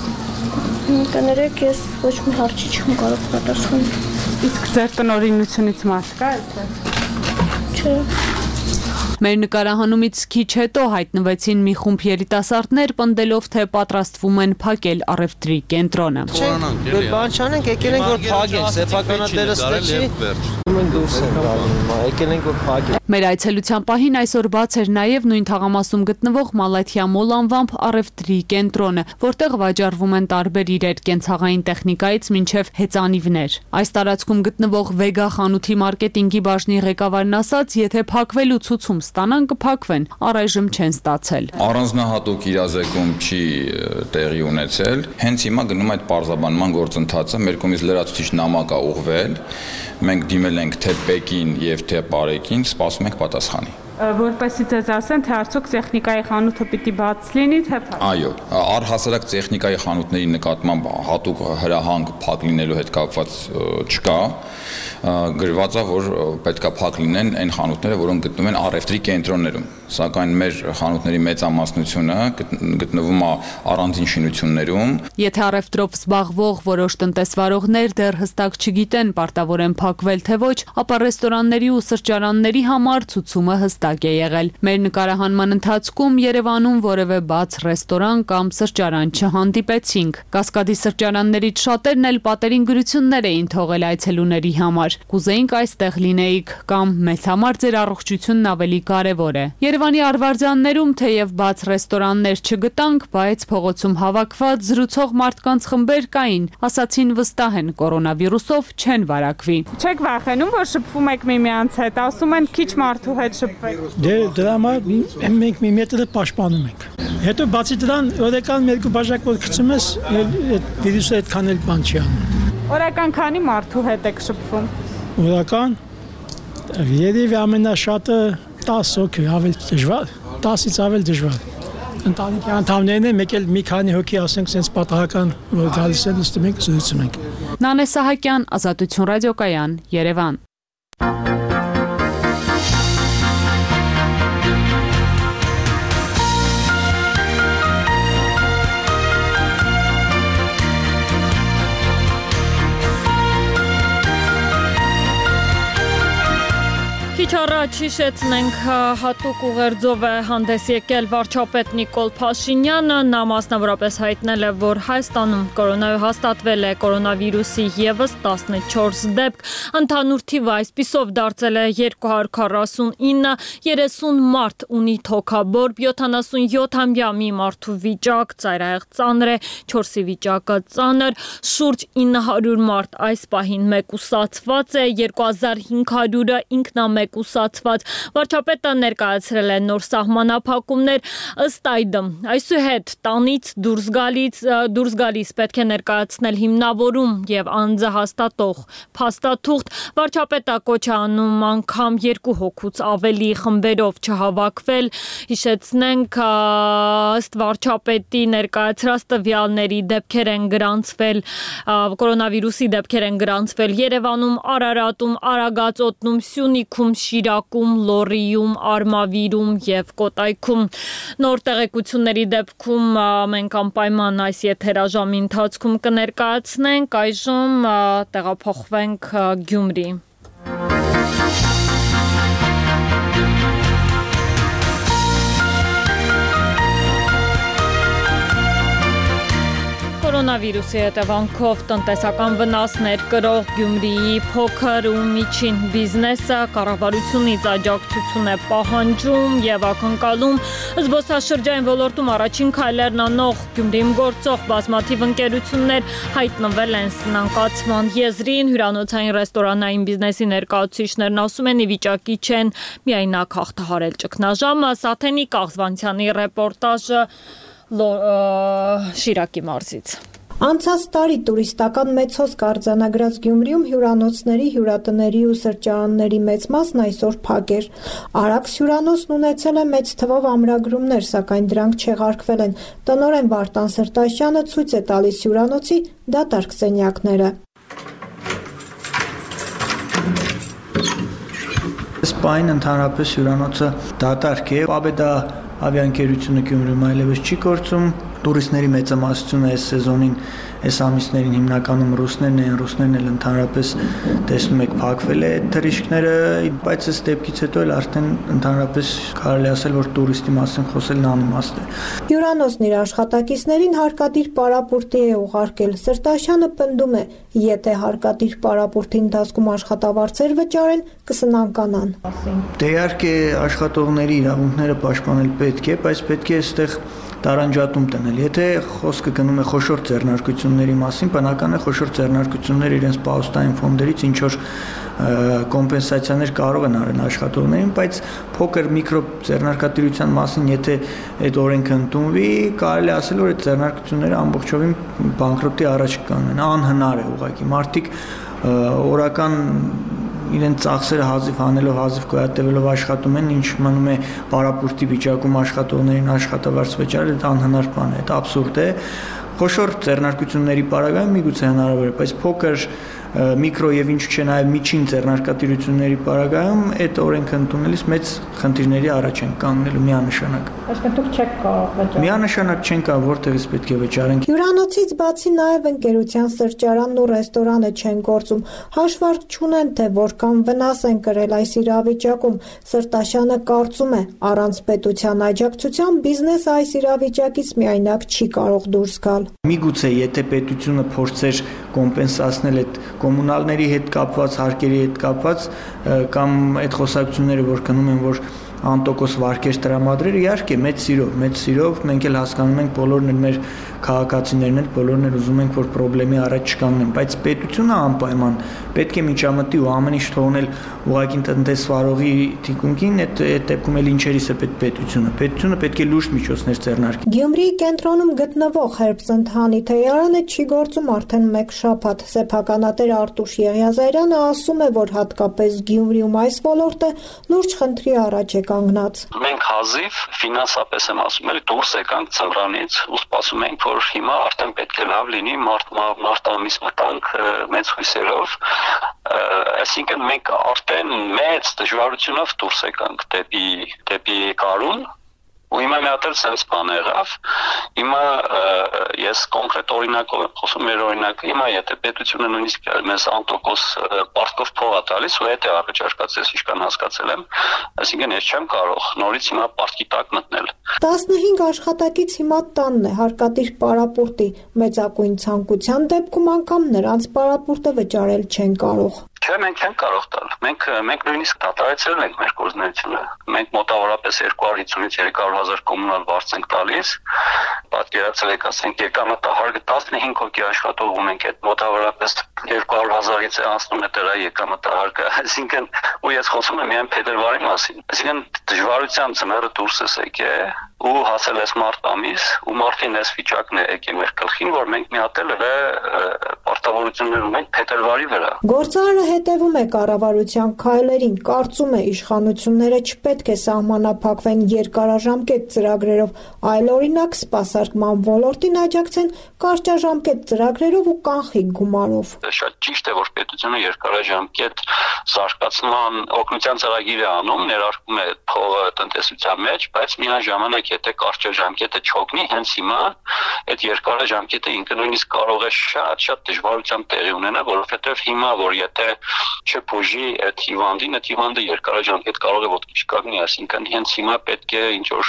Կներեք, ես ոչ մի հարցի չեմ կարող պատասխանել։ Իսկ ձեր տնօրինությունից մարդ կա այստեղ։ Չէ։ Մեր նկարահանումից քիչ հետո հայտնվեցին մի խումբ երիտասարդներ, պնդելով, թե պատրաստվում են փակել առևտրի կենտրոնը։ Չէ, բան չանենք, եկել ենք որ փակենք, սեփականատերը ստեչի։ Մենք դուրս ենք գալու, եկել ենք որ փակենք։ Մեր այցելության պահին այսօր բաց էր նաև նույն թաղամասում գտնվող Մալաթիա մոլ անվամբ առևտրի կենտրոնը, որտեղ վաճառվում են տարբեր իրեր կենցաղային տեխնիկայից մինչև հեծանիվներ։ Այս տարածքում գտնվող Վեգա խանութի մարքեթինգի բաժնի ղեկավարն ասաց, եթե փակվելու ցուցում ստանան կփակվեն, առայժմ չեն ստացել։ Առանձնահատուկ իրազեկում չի տեղի ունեցել, հենց հիմա գնում այդ պարզաբանման գործընթացը, մեր կողմից լրացուցիչ նամակ է ուղղվել, մենք դիմել ենք թե Պեկին եւ թե Պարեկին, սպասում ենք պատասխանի։ Որպեսզի ձեզ ասեն, թե արդյոք տեխնիկայի խանութը պիտի բաց լինի, թե փակ։ Այո, առհասարակ տեխնիկայի խանութների նկատմամբ հատուկ հրահանգ փակ լինելու հետ կապված չկա, գրված է, որ պետքա փակ լինեն այն խանութները, որոնք գտնվում են առևտրի կենտրոններում, սակայն մեր խանութների մեծամասնությունը գտնվում է առանձին շինություններում։ Եթե առևտրով զբաղվող որոշ տնտեսվարողներ դեռ հստակ չգիտեն պարտավոր են փակվել թե ոչ, ապա ռեստորանների ու սրճարանների համար ցուցումը հստակ է եղել։ Մեր նկարահանման ընթացքում Երևանում որևէ բաց ռեստորան կամ սրճարան չհանդիպեցինք։ Կասկադի սրճարաններից շատերն էլ պատերին գրություններ էին թողել այցելուների համար։ Կուզեինք այստեղ լինեիք կամ մեզ համար ձեր առողջությունն ավելի կարևոր է։ Երևանի արվարձաններում թեև բաց ռեստորաններ չգտանք, բայց փողոցում հավաքված զրուցող մարդկանց խմբեր կային, ասացին վստահ են կորոնավիրուսով չեն վարակվի։ Չեք վախենում, որ շփվում եք միմյանց հետ, ասում են քիչ մարդու հետ շփվեք։ Դե դրա համար մենք միմյանցը պաշտպանում ենք։ Հետո բացի դրան օրական երկու բաժակ որ գցում ես, այդ վիրուսը այդքան էլ բան չի անում։ Օրական քանի մարդու հետ եք շփվում։ Օրական երևի ամենաշատը տասը հոգի, ավելի դժվար, տասից ավելի դժվար։ Ընտանիքի անդամներն են, մեկ էլ մի քանի հոգի, ասենք, sense պատահական, որ գալիս են, նստում ենք, զրուցում ենք։ Նանե Սահակյան, Ազատություն ռադիոկայան, Երևան։ Քիչ առաջ հիշեցնենք հատուկ ուղերձով է հանդես եկել վարչապետ Նիկոլ Փաշինյանը, նա մասնավորապես հայտնել է, որ Հայաստանում կորոնայով հաստատվել է կորոնավիրուսի ևս տասնչորս դեպք, ընդհանուր թիվը այսպիսով դարձել է երկու հարյուր քառասունինը, երեսուն մարդ ունի թոքաբորբ, յոթանասունյոթամյա մի մարդու վիճակ ծայրահեղ ծանր է, չորսի վիճակը ծանր, շուրջ ինը հարյուր մարդ այս պահին մեկուսացված է, երկու հազար հինգ հարյուրը ինքնամեկ ուսացված։ Վարչապետը ներկայացրել է նոր սահմանափակումներ, ըստ այդմ այսուհետ տանից դուրս գալիս դուրս գալիս պետք է ներկայացնել հիմնավորում եւ անձահաստատող փաստաթուղթ։ Վարչապետը կոչ է անում անգամ երկու հոգուց ավելի խմբերով չհավաքվել։ Հիշեցնենք, ըստ վարչապետի ներկայացրած տվյալների դեպքեր են գրանցվել կորոնավիրուսի դեպքեր են գրանցվել Երևանում, Արարատում, Արագածոտնում, Սյունիքում, Շիրակում, Լոռիում, Արմավիրում եւ Կոտայքում։ Նոր տեղեկությունների դեպքում մենք անպայման այս եթերաժամի ընթացքում կներկայացնենք, այժմ տեղափոխվենք Գյումրի։ Կորոնավիրուսի հետևանքով տնտեսական վնասներ կրող Գյումրիի փոքր ու միջին բիզնեսը կառավարությունից աջակցություն է պահանջում եւ ակնկալում զբոսաշրջային ոլորտում առաջին քայլերն անող Գյումրիում գործող բազմաթիվ ընկերություններ հայտնվել են սնանկացման եզրին։ Հյուրանոցային ռեստորանային բիզնեսի ներկայացուցիչներն ասում են, ի վիճակի չեն միայնակ հաղթահարել ճգնաժամը։ Սաթենիկ Աղզվանցյանի ռեպորտաժը Շիրակի մարզից։ Անցած տարի տուրիստական մեծ հոսք արձանագրած Գյումրիում հյուրանոցների, հյուրատների ու սրճարանների մեծ մասն այսօր փակ էր։ Արաքս հյուրանոցն ունեցել է մեծ թվով ամրագրումներ, սակայն դրանք չեղարկվել են։ Տնօրեն Վարդան Սրտաշյանը ցույց է տալիս հյուրանոցի դատարկ սենյակները։ Սպայն ընդհանրապես հյուրանոցը դատարկ է, Աբեդա ավիաընկերությունը Գյումրիում այլևս չի գործում, Տուրիստների մեծամասնությունը այս սեզոնին, այս ամիսներին հիմնականում ռուսներն են, ռուսներն էլ ընդհանրապես տեսնում եք փակվել է այդ թռիչքները, բայց այս դեպքից հետո էլ արդեն ընդհանրապես կարելի ասել, որ տուրիստի մասին խոսելն անիմաստ է։ Հյուրանոցն իր աշխատակիցներին հարկադիր պարապորտի է ուղարկել։ Սրտաշյանը պնդում է, եթե հարկադիր պարապորտի ընթացքում աշխատավարձեր վճարեն, կսնանկանան։ Դե իհարկե աշխատողների իրավունքները պաշտպանել պետք է, բայց պետք է այստեղ տարանջատում տնել։ Եթե խոսքը գնում է խոշոր ձեռնարկությունների մասին, բնական է խոշոր ձեռնարկությունները իրենց պահոստային ֆոնդերից ինչ որ կոմպենսացիաներ կարող են արել աշխատողներին, բայց փոքր միկրո ձեռնարկատիրության մասին, եթե այդ օրենքը ընդունվի, կարելի ասել, որ այդ ձեռնարկությունները ամբողջովին բանկրոտի առաջ կանեն, անհնար է ուղղակի։ Մարդիկ օրական իրենց ծախսերը հազիվ հանելով, հազիվ գոյատևելով աշխատում են, ինչ մնում է պարապորտի վիճակում աշխատողներին աշխատավարձ վճարել, դա անհնար բան է, դա աբսուրդ է։ Խոշոր ձեռնարկությունների պարագայում միգուցե հնարավոր է, բայց փոքր միկրո եւ ինչ չէ նաեւ միջին ձեռնարկատիրությունների պարագայում այդ օրենքը ընդունելիս մեծ խնդիրների առաջ են կանգնելու միանշանակ։ Այսինքն դուք չեք կարող վճարել։ Միանշանակ չեն կարող, որտեղից պետք է վճարենք։ Հյուրանոցից բացի նաեւ ընկերության սրճարանն ու ռեստորանը չեն գործում։ Հաշվարկ չունեն, թե որքան վնաս են կրել այս իրավիճակում։ Սրտաշյանը կարծում է, առանց պետության աջակցության բիզնեսը այս իրավիճակից միայնակ չի կարող դուրս գալ։ Միգուցե եթե պետությունը փորձեր կոմպենսացնել այդ կոմունալների հետ կապված, հարկերի հետ կապված կամ այդ խոսակցությունները, որ գնում են, որ անտոկոս վարկեր տրամադրել, իհարկե մեծ սիրով, մեծ սիրով մենք էլ հասկանում ենք, բոլորն էլ մեր քաղաքացիներն էլ բոլորն էլ ուզում ենք, որ խնդրի առաջ չկանգնեն, բայց պետությունը անպայման պետք է միջամտի ու ամեն ինչ թողնել ուղղակի տնտեսվարողի թիկունքին, այդ այդ դեպքում էլ ինչերից է պետ պետությունը։ Պետությունը պետք է լուրջ միջոցներ ձեռնարկի։ Գյումրիի կենտրոնում գտնվող Հերբսընթանի թեյարանը չի գործում արդեն մեկ շաբաթ։ Սեփականատեր Արտուշ Եղիազարյանը ասում է, որ հատկապես Գյումրիում այս ոլորտը լուրջ խնդրի առաջ է կանգնած։ Մենք հազիվ ֆինանսապես եմ ասում, էլ դուրս եկանք ծնրանից ու սպասում ենք, որ հիմա արդեն պետք է լավ լինի, մարտ մարտ ամիս մտանք մեծ հույսերով, այսինքն մենք արդեն մեծ դժվարությունով դուրս եկանք դեպի դեպի կարուն։ Ու հիմա մի հատ էլ sense բան եղավ։ Հիմա ես կոնկրետ օրինակով եմ խոսում, մեր օրինակը հիմա եթե պետությունը նույնիսկ մեզ անտոկոս պարտքով փող է տալիս, ու եթե առաջարկած ես ինչքան հասկացել եմ, այսինքն ես չեմ կարող նորից հիմա պարտքի տակ մտնել։ տասնհինգ աշխատակից հիմա տանն է, հարկադիր պարապորտի, մեծակույն ցանկության դեպքում անգամ նրանց պարապորտը վճարել չեն կարող։ Չէ, մենք չենք կարող տալ։ Մենք մենք նույնիսկ դատարեցրել ենք մեր գործունեությունը։ Մենք մոտավորապես երկու հարյուր հիսունից երեք հարյուր հազար կոմունալ վարձ ենք տալիս։ Պատկերացրել եք, ասենք եկամտահարկը տասնհինգ հոգի աշխատողում ենք, այդ մոտավորապես երկու հարյուր հազարից է անցնում է դրա եկամտահարկը։ Այսինքն, ու ես խոսում եմ միայն փետրվարի մասին։ Այսինքն դժվարության ծմերը դուրս է եկել ու հասել ես մարտ ամիս, ու մարտին այս վիճակն է եկել մեր գլխին, որ մենք մի հատ էլ պարտավորություններ ունենք փետրվարի վրա։ Գործարարը հետևում է կառավարության քայլերին, կարծում է իշխանությունները չպետք է սահմանափակվեն երկարաժամկետ ծրագրերով, այլ օրինակ սպասարկման ոլորտին աջակցեն կարճաժամկետ ծրագրերով ու կանխիկ գումարով։ Շատ ճիշտ է, որ պետությունը երկարաժամկետ զարգացման օգնության ծրագիր է անում, ներարկում է փողը տնտեսության մեջ, բայց միաժամանակ եթե կարճաժամկետը չօգնի, հենց հիմա այդ երկարաժամկետը ինքը նույնիսկ կարող է շատ-շատ դժվարությամբ տեղի ունենա, որովհետև հիմա որ եթե չփոժի այդ հիվանդին, այդ հիվանդը երկարաժամկետ կարող է ոտքի չկանգնի, այսինքն հենց հիմա պետք է ինչ որ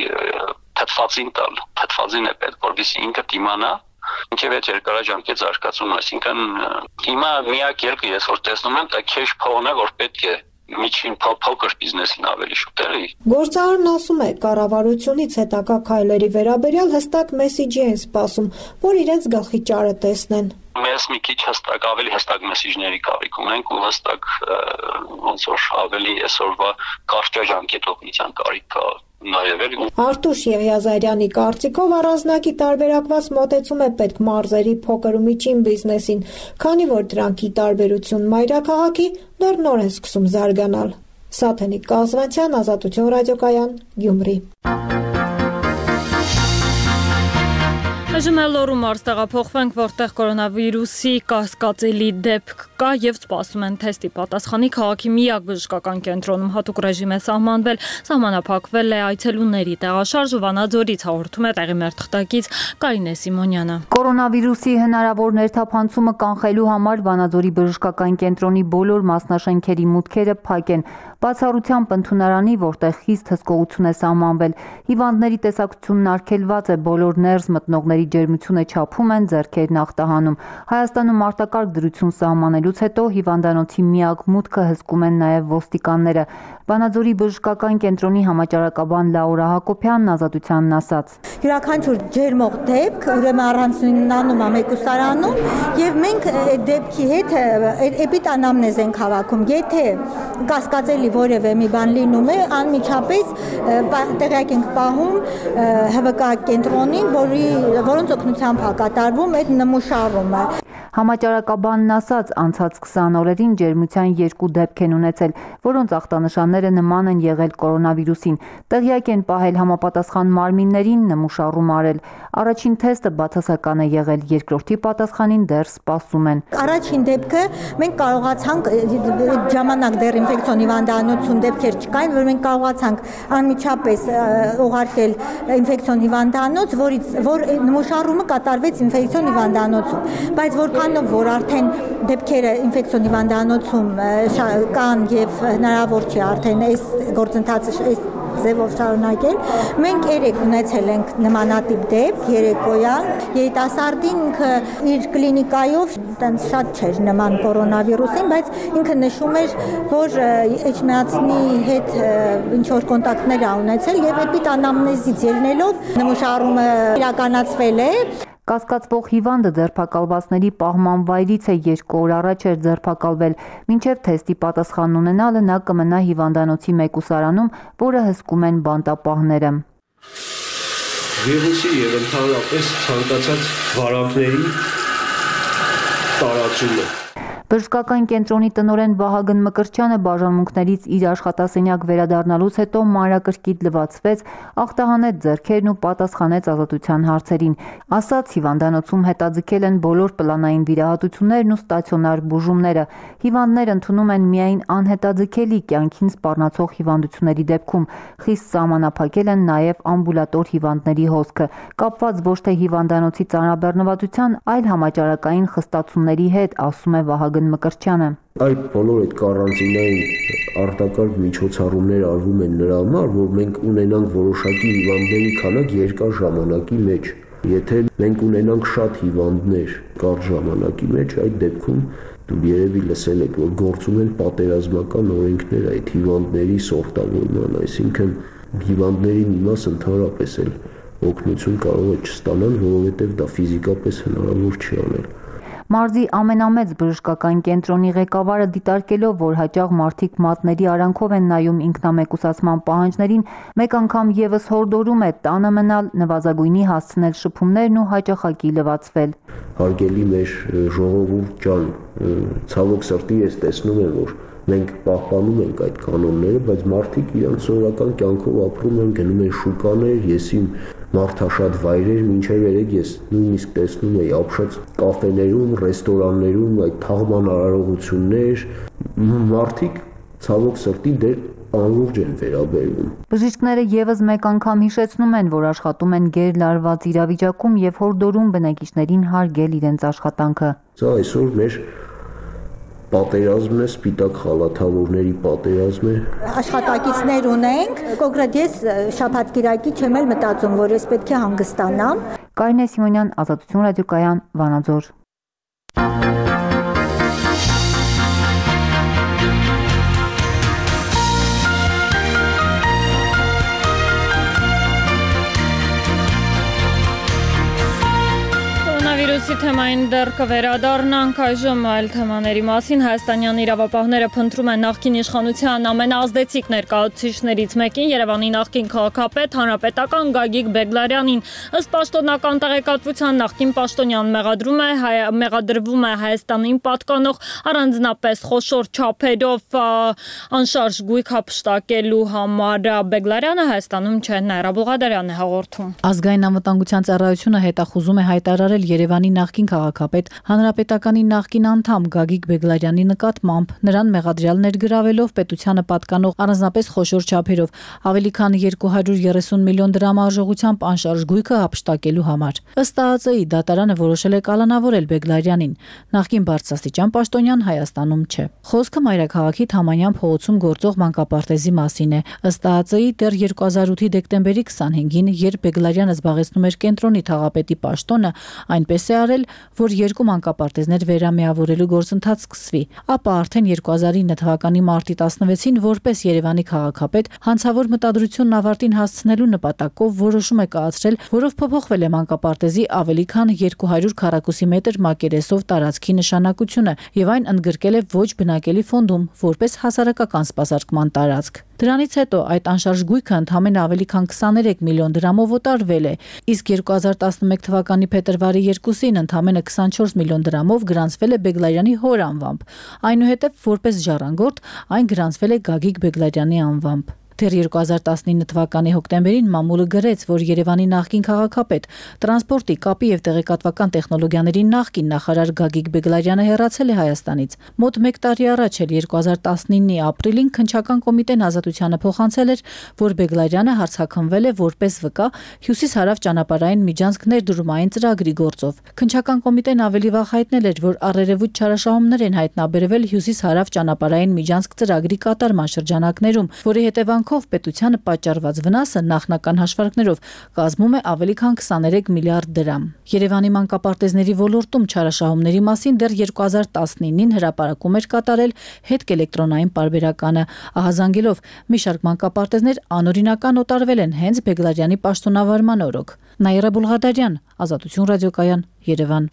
թթվածին տալ, թթվածին է պետք, որովհետեւ ինքը դիմանա ինչև այդ երկարաժամկետ զարգացում, այսինքն հիմա միակ ելքը ես որ տեսնում եմ, դա քեշ փողն է, որ պետք է միջին փոքր բիզնեսին ավելի շուտ էլի։ Գործարարն ասում է, կառավարությունից հետագա քայլերի վերաբերյալ հստակ մեսիջի են սպասում, որ իրենց գլխի ճարը տեսնեն։ Մեզ մի քիչ հստակ, ավելի հստակ մեսիջների կարիք ունենք ու հստակ ոնց որ ավելի այսօրվա կարճաժամկետ օգնության կարիք կա նաև էլի։ Արտուշ Եղիազարյանի կարծիքով առանձնակի տարբերակված մոտեցում է պետք մարզերի փոքր ու միջին բիզնեսին, քանի որ դրանքի տարբերություն մայրաքաղաքի դեռ նոր են սկսում զարգանալ։ Սաթենիկ Կազվանցյան, Ազատություն ռադիոկայան, Գյումրի։ Այժմ Լոռու մարզ տեղափոխվենք, որտեղ կորոնավիրուսի կասկածելի դեպք կա եւ սպասում են թեստի պատասխանի։ Քաղաքի միակ բժշկական կենտրոնում հատուկ ռեժիմ է սահմանվել, սահմանափակվել է այցելուների տեղաշարժը։ Վանաձորից հաղորդում է տեղի մեր թղթակից Կարինե Սիմոնյանը։ Կորոնավիրուսի հնարավոր ներթափանցումը կանխելու համար Վանաձորի բժշկական կենտրոնի բոլոր մասնաշենքերի մուտքերը փակ են։ Բացառությամբ ընդունարանի, որտեղ խիստ հսկողություն է սահմանվել, հիվանդների տեսակցությունն արգելված է, բոլոր ներս մտնողների ջերմությունը չափում են, ձեռքերն ախտահանում։ Հայաստանում արտակարգ դրություն սահմանելուց հետո հիվանդանոցի միակ մուտքը հսկում են նաև ոստիկանները։ Վանաձորի բժշկական կենտրոնի համաճարակաբան Լաուրա Հակոբյանն Ազատությանն ասաց. Յուրաքանչյուր ջերմող դեպք ուրեմն առանձնանում է մեկուսարանում եւ մենք այդ դեպքի հետ էպիդանամնեզ ենք հավաքում։ Եթե կասկածելի որևէ մի բան լինում է, անմիջապես տեղյակ ենք պահում Հ V K կենտրոնին, որի որոնց օգնությամբ է կատարվում այդ նմուշառումը։ Համաճարակաբանն ասաց, անցած քսան օրերին ջերմության երկու դեպք են ունեցել, որոնց ախտանշանները նման են եղել կորոնավիրուսին։ Տեղյակ են պահել համապատասխան մարմիններին, նմուշառում արել։ Առաջին թեստը բացասական է եղել, երկրորդի պատասխանին դեռ սպասում են։ Առաջին դեպքը մենք կարողացանք ժամանակ դեռ ինֆեկցիոն հիվանդանոցում դեպքեր չկային, որ մենք կարողացանք անմիջապես ուղարկել ինֆեկցիոն հիվանդանոց, որից որ նմուշառումը կատարվեց ինֆեկցիոն հիվանդանոցում, բայց որքանով որ արդեն դեպքերը ինֆեկցիոն հիվանդանոցում կան եւ հնարավոր չէ արդեն այս գործընթացը այս ձևով շարունակել, մենք երեք ունեցել ենք նմանատիպ դեպք երեկոյան, երիտասարդին ինքը իր կլինիկայով տենց շատ չէր նման կորոնավիրուսին, բայց ինքը նշում էր, որ էչ միացնի հետ ինչ որ կոնտակտներ ա ունեցել եւ էպիդանամնեզից ելնելով նմուշառումը իրականացվել է։ Կասկածվող հիվանդը ձերբակալվածների պահման վայրից է երկու օր առաջ էր ձերբակալվել։ Մինչև թեստի պատասխանն ունենալը նա կմնա հիվանդանոցի մեկուսարանում, որը հսկում են բանտապահները։ Վիրուսի եւ ընդհանրապես ցանկացած վարակների տարածումը։ Բժշկական կենտրոնի տնօրեն Վահագն Մկրտչյանը բաժանմունքներից իր աշխատասենյակ վերադառնալուց հետո մանրակրկիտ լվացվեց, ախտահանեց ձեռքերն ու պատասխանեց ազատության հարցերին։ Ասաց, հիվանդանոցում հետաձգել են բոլոր պլանային վիրահատություններն ու ստացիոնար բուժումները։ Հիվանդներ ընդունում են միայն անհետաձգելի կյանքին սպառնացող հիվանդությունների դեպքում։ Խիստ սահմանափակել են նաև ամբուլատոր հիվանդների հոսքը, կապված ոչ թե հիվանդանոցի ծանրաբեռնվածության, այլ համաճարակային խստացումների հետ, ասում է Վահագն Մկրտչյանը։ Այդ բոլոր այդ կարանտինային արտակարգ միջոցառումները արվում են նրա համար, որ մենք ունենանք որոշակի հիվանդների քանակ երկար ժամանակի մեջ։ Եթե մենք ունենանք շատ հիվանդներ կարճ ժամանակի մեջ, այդ դեպքում դուք երևի լսել եք, որ գործում են պատերազմական օրենքներ այդ հիվանդների սորտավորման, այսինքն հիվանդների մի մասը ընդհանրապես էլ օգնություն կարող է չստանալ, որովհետև դա ֆիզիկապես հնարավոր չի անել։ Մարզի ամենամեծ բժշկական կենտրոնի ղեկավարը դիտարկելով, որ հաճախ մարդիկ մատների արանքով են նայում ինքնամեկուսացման պահանջներին, մեկ անգամ եւս հորդորում է տանը մնալ, նվազագույնի հասցնել շփումներն ու հաճախակի լվացվել։ Հարգելի մեր ժողովուրդ ջան, ցավոք սրտի ես տեսնում եմ, որ մենք պահպանում ենք այդ կանոնները, բայց մարդիկ իրենց սովորական կյանքով ապրում են, գնում են շուկաներ, ես իմ մարդաշատ վայրեր, մինչև երեք ես նույնիսկ տեսնում էի ապշած կաֆեներում, ռեստորաններում այդ թաղման արարողություններ, մարդիկ ցավոք սրտի դեր անլուրջ են վերաբերվում։ Բժիշկները եւս մեկ անգամ հիշեցնում են, որ աշխատում են գերլարված իրավիճակում եւ հորդորում բնակիչներին հարգել իրենց աշխատանքը։ Սա այսօր մեր պատերազմն է, սպիտակ խալաթավորների պատերազմ է։ Աշխատակիցներ ունենք, կոնկրետ ես շաբաթ-կիրակի չեմ էլ մտածում, որ ես պետք է հանգստանամ։ Կարինե Սիմոնյան, Ազատություն ռադիոկայան, Վանաձոր։ Կորոնավիրուսի թեմային դեռ կվերադառնանք, այժմ այլ թեմաների մասին։ Հայաստանյան իրավապահները փնտրում են նախկին իշխանության ամենաազդեցիկ ներկայացուցիչներից մեկին, Երևանի նախկին քաղաքապետ, հանրապետական Գագիկ Բեգլարյանին։ Ըստ պաշտոնական տեղեկատվության նախկին պաշտոնյան մեղադրում է մեղադրվում է Հայաստանին պատկանող առանձնապես խոշոր չափերով անշարժ գույք հափշտակելու համար։ Բեգլարյանը Հայաստանում չէ, Նաիրա Բուղադարյանն է հաղորդում։ Ազգային անվտանգության ծառայությունը հետախուզում է հայտարարել Երևանի նախկին քաղաքապետ, հանրապետականի նախկին անդամ Գագիկ Բեգլարյանի նկատմամբ նրան մեղադրյալ ներգրավելով պետությանը պատկանող առանձնապես խոշոր չափերով ավելի քան երկու հարյուր երեսուն միլիոն դրամ արժողությամբ անշարժ գույքը հափշտակելու համար։ Ըստ ԱԱԾ-ի դատարանը որոշել է կալանավորել Բեգլարյանին։ Նախկին բարձրաստիճան պաշտոնյան Հայաստանում չէ։ Խոսքը մայրաքաղաքի Թամանյան փողոցում գործող մանկապարտեզի մասին է։ Ըստ ԱԱԾ-ի դեռ երկու հազար ութի դեկտեմբերի քսանհինգին, երբ Բեգլարյանը զբաղեցնում էր կենտրոնի թաղապետի պաշտոնը, այնպես է արել, որ երկու մանկապարտեզներ վերամիավորելու գործընթաց սկսվի, ապա արդեն երկու հազար ինը թվականի մարտի տասնվեցին որպես Երևանի քաղաքապետ հանցավոր մտադրությունն ավարտին հասցնելու նպատակով որոշում է կայացրել, որով փոփոխվել է մանկապարտեզի ավելի քան երկու հարյուր քառակուսի մետր մակերեսով տարածքի նշանակությունը եւ այն ընդգրկել է ոչ բնակելի ֆոնդում որպես հասարակական սպասարկման տարածք։ Դրանից հետո այդ անշարժ գույքը ընդամենը ավելի քան քսաներեք միլիոն դրամով օտարվել է, իսկ երկու հազար տասնմեկ թվականի փետրվարի երկուսին ընդամենը քսանչորս միլիոն դրամով գրանցվել է Բեգլարյանի հոր անվամբ։ Այնուհետև որպես ժառանգորդ այն գրանցվել է Գագիկ Բեգլարյանի անվամբ։ Դեռ երկու հազար տասնինը թվականի հոկտեմբերին մամուլը գրեց, որ Երևանի նախկին քաղաքապետ, տրանսպորտի, կապի եւ տեղեկատվական տեխնոլոգիաների նախկին նախարար Գագիկ Բեգլարյանը հեռացել է Հայաստանից։ Մոտ մեկ տարի առաջ էլ երկու հազար տասնինի ապրիլին քննչական կոմիտեն ազատությանը փոխանցել էր, որ Բեգլարյանը հարցաքննվել է որպես վկա հյուսիս-հարավ ճանապարհային միջանցք ներդրումային ծրագրի գործով։ Քննչական կոմիտեն ավելի վաղ հայտնել էր, որ առերևույթ չարաշահումներ են հայտնաբերվել հյուսիս-հարավ ճանապարհային միջանցք ծրագրի կատարման շրջանակներում, որի հետևանքով պետությանը պատճառված վնասը նախնական հաշվարկներով կազմում է ավելի քան քսաներեք միլիարդ դրամ։ Երևանի մանկապարտեզների ոլորտում չարաշահումների մասին դեռ երկու հազար տասնինին հրապարակում էր կատարել հետք-էլեկտրոնային պարբերականը, ահազանգելով մի շարք մանկապարտեզներ անօրինական օտարվել են հենց Բեգլարյանի պաշտոնավարման օրոք։ Նաիրա Բուղադարյան, Ազատություն ռադիոկայան, Երևան։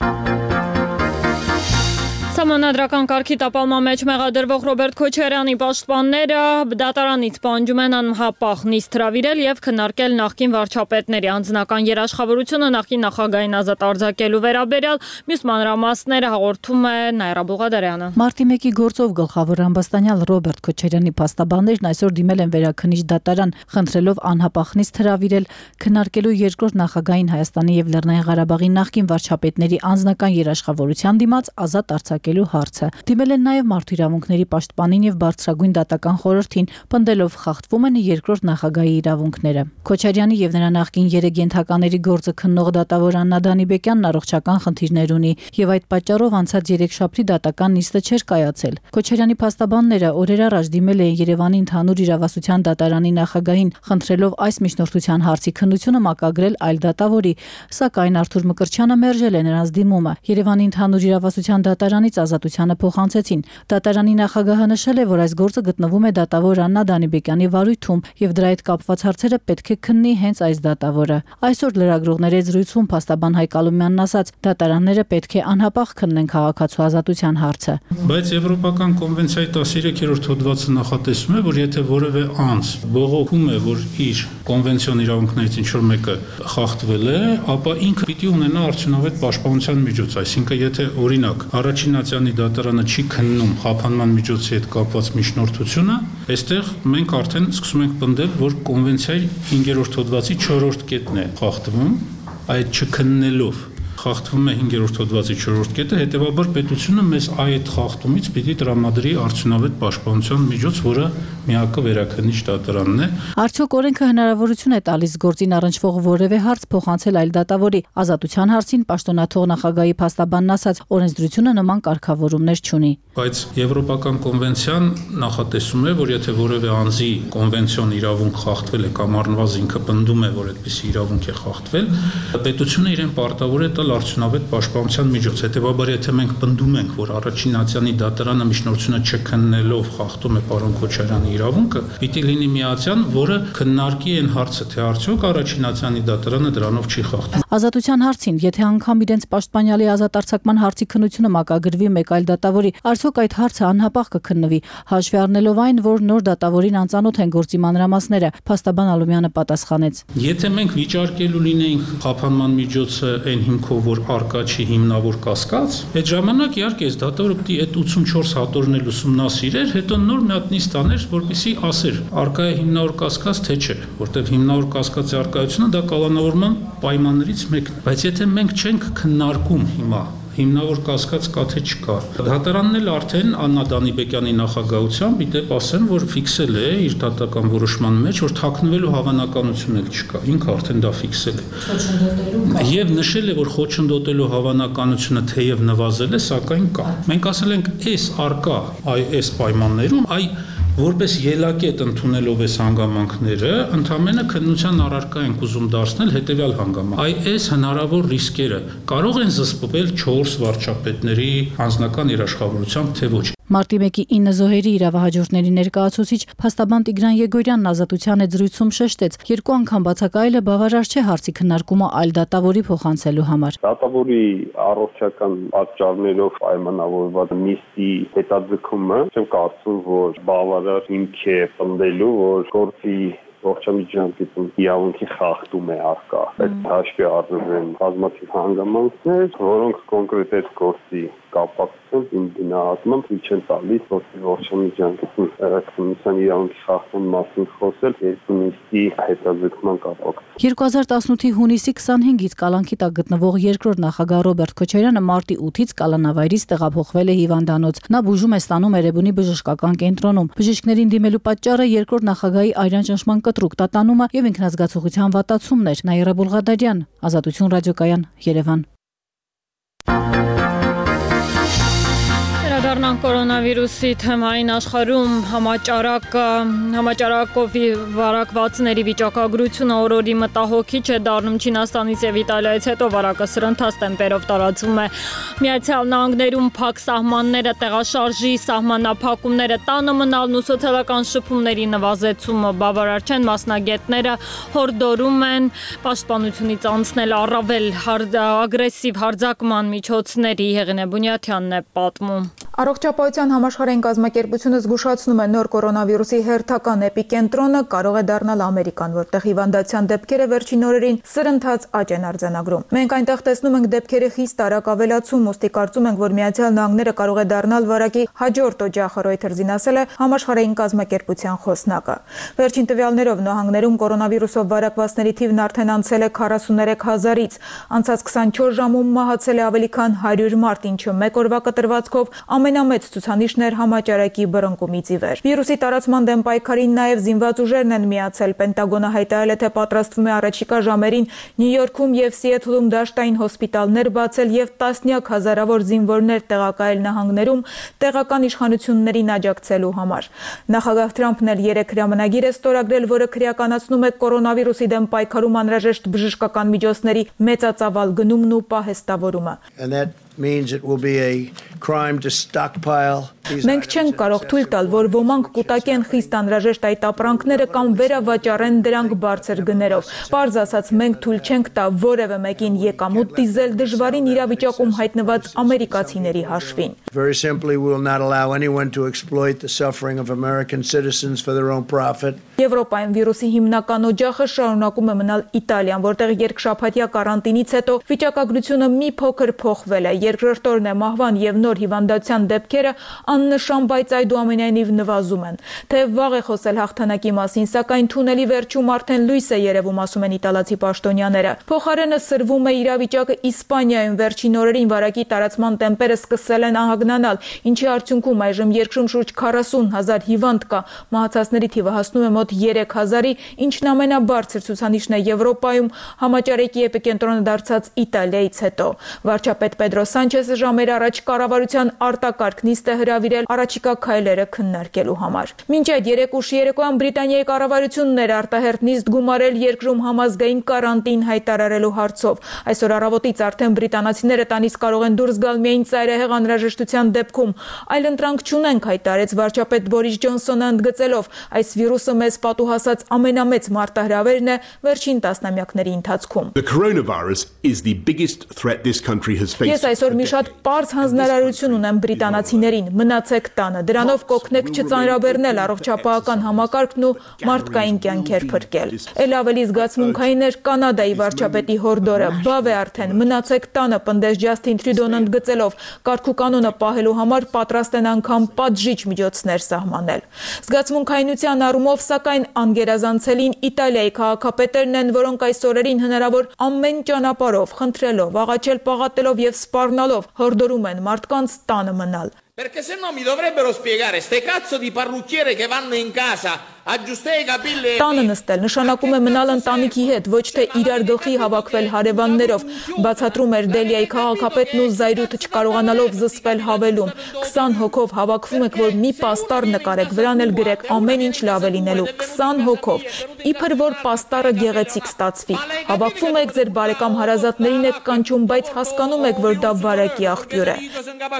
Սահմանադրական կարգի տապալման մեջ մեղադրվող Ռոբերտ Քոչարյանի պաշտպանները դատարանից պահանջում են անհապաղ նիստ հրավիրել եւ քննարկել նախկին վարչապետների անձնական երաշխավորությունը նախկին նախագահային ազատ արձակելու վերաբերյալ։ Մյուս մանրամասները հաղորդում է Նաիրա Բուղադարյանը։ Մարտի մեկի գործով գլխավոր ամբաստանյալ Ռոբերտ Քոչարյանի փաստաբաններն այսօր դիմել են վերաքննիչ դատարան, խնդրելով անհապաղ նիստ հրավիրել քննարկելու երկրորդ նախագահային Հայաստանի եւ Լեռնային Ղարաբաղի նախկին վարչապետների անձնական երաշխավորության դիմաց ազատ արձակելու հարցը։ Դիմել են նաև մարդու իրավունքների պաշտպանին եւ բարձրագույն դատական խորհրդին, պնդելով խախտվում են երկրորդ նախագահի իրավունքները։ Քոչարյանի եւ նրա նախկին երեք ենթակաների գործը քննող դատավոր Աննա Դանիբեկյանն առողջական խնդիրներ ունի եւ այդ պատճառով անցած երեքշաբթի դատական նիստը չէր կայացել։ Քոչարյանի փաստաբանները օրեր առաջ դիմել էին Երևանի ընդհանուր իրավասության դատարանի նախագահին, խնդրելով այս միջնորդության հարցի քննությունը մակագրել այլ դատավորի, սակայն Արթուր Մկրտչյանը մերժել է նրանց դիմումը։ Երևանի ընդհանուր իրավասության դատարանից ազատությանը փոխանցեցին։ Դատարանի նախագահը նշել է, որ այս գործը գտնվում է դատավոր Աննա Դանիբեկյանի վարույթում եւ դրա հետ կապված հարցերը պետք է քննի հենց այս դատավորը։ Այսօր լրագրողների հետ զրույցում փաստաբան Հայկ Ալումյանն ասաց, դատարանները պետք է անհապաղ քննեն քաղաքացու ազատության հարցը։ Բայց Եվրոպական կոնվենցիայի տասներորդ հոդվածը նախատեսում է, որ եթե որևէ անձ բողոքում է, որ իր կոնվենցիոն իրավունքներից ինչ որ մեկը խախտվել է, ապա ինքը պիտի ունենա արդյունավետ պաշտպանության միջոց, այսինքն եթե օրինակ առաջին ատյանի դատարանը չի քննում խափանման միջոցի հետ կապված միջնորդությունը, այստեղ մենք արդեն սկսում ենք պնդել, որ կոնվենցիայի հինգերորդ հոդվածի չորրորդ կետն է խախտվում, այդ չքննելով խախտվում է հինգերորդ հոդվածի չորրորդ կետը, հետևաբար պետությունը մեզ այդ խախտումից պիտի տրամադրի արդյունավետ պաշտպանության միջոց, որը միակը վերաքննիչ դատարանն է։ Արդյոք օրենքը հնարավորություն է տալիս գործին առնչվող որևէ հարց փոխանցել այլ դատավորի։ Ազատության հարցին պաշտոնաթող նախագահի փաստաբանն ասաց, օրենսդրությունը նման կարգավորումներ չունի։ Բայց Եվրոպական կոնվենցիան նախատեսում է, որ եթե որևէ անձի կոնվենցիոն իրավունք խախտվել է կամ առնվազն ինքը պնդում է, որ այդպիսի իրավունք է խախտվել, պետությունը իրեն պարտավոր է տալ հետեւյալ արդյունավետ պաշտպանության միջոց։ Հետևաբար, եթե մենք պնդում ենք, որ Առաջինացյանի դատարանը միջնորդությունը չքննելով խախտում է պարոն Քոչարյանի իրավունքը, պիտի լինի միացյան, որը քննարկի այն հարցը, թե արդյոք Առաջինացյանի դատարանը դրանով չի խախտում։ Ազատության հարցին, եթե անգամ իրենց պաշտպանյալի ազատ արձակման հարցի քննությունը մակագրվի մեկ այլ դատավորի, արդյոք այդ հարցը անհապաղ կքննվի, հաշվի առնելով այն, որ նոր դատավորին անծանոթ են գործի մանրամասները, փաստաբան Ալոմյանը պատասխանեց։ Եթե մենք վիճարկելու լինեինք խափանման միջոցը այն հիմքով, որ արկա չի հիմնավոր կասկած, այդ ժամանակ իհարկե այս դատավորը պիտի այդ ութսունչորս հատորն ուսումնասիրեր, հետո նոր մի հատ նիստ աներ, որպեսզի ասեր, արկա է հիմնավոր կասկած, թե չէ, որտեղ հիմնավոր կասկածի արկայությունը դա կալանավորման պայմաններից մեկն է։ Բայց եթե մենք չենք քննարկում հիմա հիմնավոր կասկած կա թե չկա։ Դատարանն էլ արդեն Աննա Դանիբեկյանի նախագահությամբ իդեպ ասեմ, որ ֆիքսել է իր դատական որոշման մեջ, որ թաքնվելու հավանականություն էլ չկա։ Ինքը արդեն դա ֆիքսել է։ Եվ նշել է, որ խոչընդոտելու հավանականությունը թեև նվազել է, սակայն կա։ Մենք ասել ենք, այս արկա, այ այս պայմաններում, այ որպես ելակետ ընդունելով այս հանգամանքները, ընդամենը քննության առարկա ենք ուզում դարձնել հետևյալ հանգամանք։ Այ այս հնարավոր ռիսկերը կարող են զսպվել չորս վարչապետների անձնական երաշխավորությամբ, թե ոչ։ Մարտի մեկի ինը զոհերի իրավահաջորդների ներկայացուցիչ փաստաբան Տիգրան Եգորյանն Ազատության հետ զրույցում շեշտեց, երկու անգամ բացակայելը բավարար չէ հարցի քննարկումը այլ դատավորի փոխանցելու համար։ Դատավորի առողջական պատճառներով պայմանավորված նիստի հետաձգումը չեմ կարծում, որ բավարար հիմք է պնդելու, որ գործի ողջամիջամտություն իրավունքի խախտում է արկա։ Այդ հաշվի առնվում են բազմաթիվ հանգամանքներ, որոնք կոնկրետ այդ գործի կապակցությամբ իմ գնահատմամբ ցույց են տալիս, որ ողջամիջամտություն քննության իրավունքի խախտման մասին խոսել երկու նիստի հետաձգման կապակցությամբ։ երկու հազար տասնութի հունիսի քսանհինգից կալանքի տակ գտնվող երկրորդ նախագահ Ռոբերտ Քոչարյանը մարտի ութից կալանավայրից տեղափոխվել է հիվանդանոց։ Նա բուժում է ստանում Էրեբունի բժշկական կենտրոնում։ Բժիշկներին դիմելու պատճառը երկրորդ նախագահի արյան ճնշման կտրուկ տատանումը եւ ինքնազգացողության վատացումն էր։ Նաիրա Բուլղադարյան, Ազատություն ռադիոկայան, Երևան։ Դառնանք կորոնավիրուսի թեմային աշխարհում համաճարակ համաճարակով վարակվածների վիճակագրությունը օրորի մտահոգիչ է դառնում Չինաստանից եւ Իտալիայից հետո վարակը սրընթաց տեմպերով տարածվում է Միացյալ Նահանգներում փակ սահմանները, տեղաշարժի սահմանափակումները, տանը մնալն ու սոցիալական շփումների նվազեցումը բավարար չեն, մասնագետները հորդորում են պաշտպանությունից անցնել առավել ագրեսիվ հարձակման միջոցների։ Եղինե Բունյաթյանն է պատմում։ Առողջապահության համաշխարհային կազմակերպությունը զգուշացնում է նոր կորոնավիրուսի հերթական էպիկենտրոնը կարող է դառնալ Ամերիկան, որտեղ հիվանդության դեպքերը վերջին օրերին սրընթաց աճ են արձանագրում։ Մենք այնտեղ տեսնում ենք դեպքերի խիստ արագ ավելացում, ուստի կարծում ենք, որ Միացյալ Նահանգները կարող է դառնալ վարակի հաջորդ օջախը, Reuters-ին ասել է համաշխարհային կազմակերպության խոսնակը։ Վերջին տվյալներով նահանգներում կորոնավիրուսով վարակվածների թիվն արդեն անցել է քառասուներեք հազարից։ Անցած քսանչորս ժամում մահացել է ավելի քան հարյուր մարդ, ինչը մեկ օրվա կտրվածքով ամենամեծ ցուցանիշն էր համաճարակի բռնկումից ի վեր։ Վիրուսի տարածման դեմ պայքարին նաև զինված ուժերն են միացել։ Պենտագոնը հայտարարել է, թե պատրաստվում է առաջիկա ժամերին Նյու Յորքում եւ Սիեթլում դաշտային հոսպիտալներ բացել եւ տասնյակ հազարավոր զինվորներ տեղակայել նահանգներում տեղական իշխանություններին աջակցելու համար։ Նախագահ Թրամփն էլ երեք հրամանագիր է ստորագրել, որը քրեականացնում է կորոնավիրուսի դեմ պայքարում անհրաժեշտ բժշկական միջոցների մեծածավալ գնումն ու պահեստավորումը։ means it will be a crime to stockpile. Մենք չենք կարող թույլ տալ, որ ոմանք կուտակեն խիստ անհրաժեշտ այդ ապրանքները կամ վերավաճառեն դրանք բարձր գներով։ Պարզ ասած, մենք թույլ չենք տա որևէ մեկին եկամուտ դիզել դժվարին իրավիճակում հայտնված ամերիկացիների հաշվին։ Very simply, we will not allow anyone to exploit the suffering of American citizens for their own profit. Եվրոպայում վիրուսի հիմնական օջախը շարունակում է մնալ Իտալիան, որտեղ երկշաբաթյա կարանտինից հետո վիճակագրությունը մի փոքր փոխվել է։ Երկրորդ օրն է մահվան եւ նոր հիվանդության դեպքերը աննշան, բայց այդուամենայնիվ նվազում են։ Թեև վաղ է խոսել հաղթանակի մասին, սակայն թունելի վերջում արդեն լույս է երևում, ասում են իտալացի պաշտոնյաները։ Փոխարենը սրվում է իրավիճակը Իսպանիայում, վերջին օրերին վարակի տարածման տեմպերը սկսել են ահագնանալ, ինչի արդյունքում այժմ երկրում շուրջ քառասուն հազար հիվանդ կա, մահացածների թիվը հասնում է մոտ երեք հազարի, ինչն ամենաբարձր ցուցանիշն է Եվրոպայում, համաճարակի էպիկենտրոնը դարձած Իտալիայից հետո։ Վարչապետ Պեդրո Սանչեսը ժամեր առաջ կառավարության արտակարգ նիստ է հրավիրել հրավիրել առաջիկա քայլերը քննարկելու համար։ Մինչ այդ երեք ուշ երեկոյան Բրիտանիայի կառավարությունն էր արտահերթ նիստ գումարել երկրում համազգային կարանտին հայտարարելու հարցով։ Այսօր առավոտից արդեն բրիտանացիները տանից կարող են դուրս գալ միայն ծայրահեղ անհրաժեշտության դեպքում։ Այլ ընտրանք չունենք, հայտարարեց վարչապետ Բորիս Ջոնսոնը ընդգծելով, այս վիրուսը մեզ պատուհասած ամենամեծ մարտահրավերն է վերջին տասնամյակների ընթացքում։ Ես այսօր մի շատ պարզ հանձնարարություն ունեմ բրիտանացիներին, մնացեք տանը, դրանով կօգնեք չծանրաբեռնել առողջապահական համակարգն ու մարդկային կյանքեր փրկել։ Էլ ավելի զգացմունքային էր Կանադայի վարչապետի հորդորը, բավ է արդեն, մնացեք տանը, պնդեց Ջասթին Տրյուդոն ընդգծելով, կարգուկանոնը պահելու համար պատրաստ են անգամ պատժիչ միջոցներ սահմանել։ Զգացմունքայնության առումով, սակայն անգերազանցելին Իտալիայի քաղաքապետերն են, որոնք այս օրերին հնարավոր ամեն ճանապարհով, խնդրելով, աղաչել պաղատելով եւ սպառնալով հորդորում են մարդկանց տանը մնալ։ Perché se no mi dovrebbero spiegare ste cazzo di parrucchiere che vanno in casa Տանը նստել նշանակում է մնալ ընտանիքի հետ, ոչ թե իրար գլխի հավաքվել հարևաններով, բացատրում էր Դելիայի քաղաքապետն ու Զայրութը չկարողանալով զսպել հավելում։ քսան հոգով հավաքվում եք, որ մի պաստառ նկարեք, վրան էլ գրեք, ամեն ինչ լավ է լինելու, քսան հոգով, իբր որ պաստառը գեղեցիկ ստացվի։ Հավաքվում եք, ձեր բարեկամ հարազատներին եք կանչում, բայց հասկանում եք, որ դա վարակի աղբյուր է։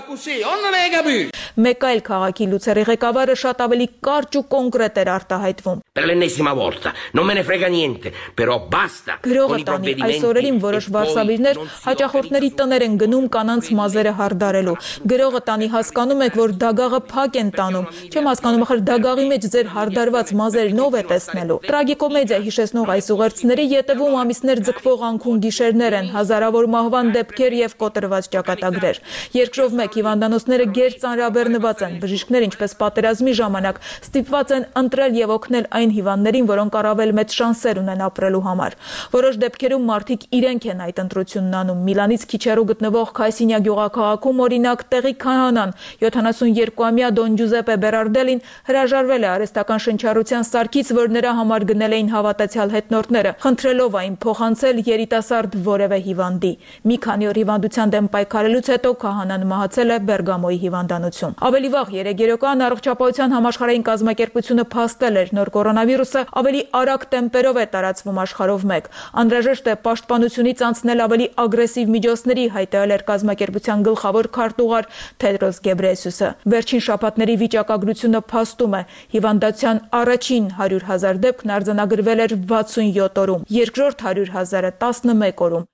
Մեկ այլ քաղաքի լուցերի ղեկավարը շատ ավելի կարճ ու կոնկրետ էր արտահայտվում։ Per l'ennesima volta, non me ne frega niente, però basta. Գրողը տանի այս օրերին որոշ վարսավիրներ հաճախորդների տներ են գնում կանանց մազերը հարդարելու։ Գրողը տանի հասկանում եք, որ դագաղը փակ են տանում։ Չեմ հասկանում, ախր դագաղի մեջ ձեր հարդարված մազերն ով է տեսնելու։ Տրագիկոմեդիա հիշեցնող այս ուղերձների ետևում ամիսներ ձգվող անքուն գիշերներ են, հազարավոր մահվան դեպքեր եւ կոտրված ճակատագրեր։ Երկրով մեկ հիվանդանոցները գեր ծանրաբեռնված են, բժիշկներ ինչպես պատերազմի ժամանակ ստիպված են ընտրել եւ օգնել այն հիվանդներին, որոնք առավել մեծ շանսեր ունեն ապրելու համար։ Որոշ դեպքերում մարդիկ իրենք են այդ ընտրությունն անում։ Միլանից քիչ հեռու գտնվող Քայսինյա գյուղաքաղաքում օրինակ տեղի քահանան յոթանասունյոթամյա Դոն Ջուզեպե Բերարդելին հրաժարվել է արհեստական շնչառության սարքից, որ նրա համար գնել էին հավատացյալ հետնորդները, խնդրելով այն փոխանցել երիտասարդ որևէ հիվանդի։ Մի քանի օր հիվանդության դեմ պայքարելուց հետո քահանան մահացել է Բերգամոյի հիվանդանոցում։ Ավելի վաղ երեգերոկան առողջապահության համաշխարհային կազմակերպությունը փաստել էր, նոր կորոնավիրուսը ավելի արագ տեմպերով է տարածվում աշխարհով մեկ։ Անհրաժեշտ է պաշտպանությունից անցնել ավելի ագրեսիվ միջոցների, հայտարարել էր կազմակերպության գլխավոր քարտուղար Թեդրոս Գեբրեյեսուսը։ Վերջին շաբաթների վիճակագրությունը փաստում է, հիվանդության առաջին հարյուր հազար դեպքն արձանագրվել էր վաթսունյոթ օրում, երկրորդ հարյուր հազարը տասնմեկ օրում։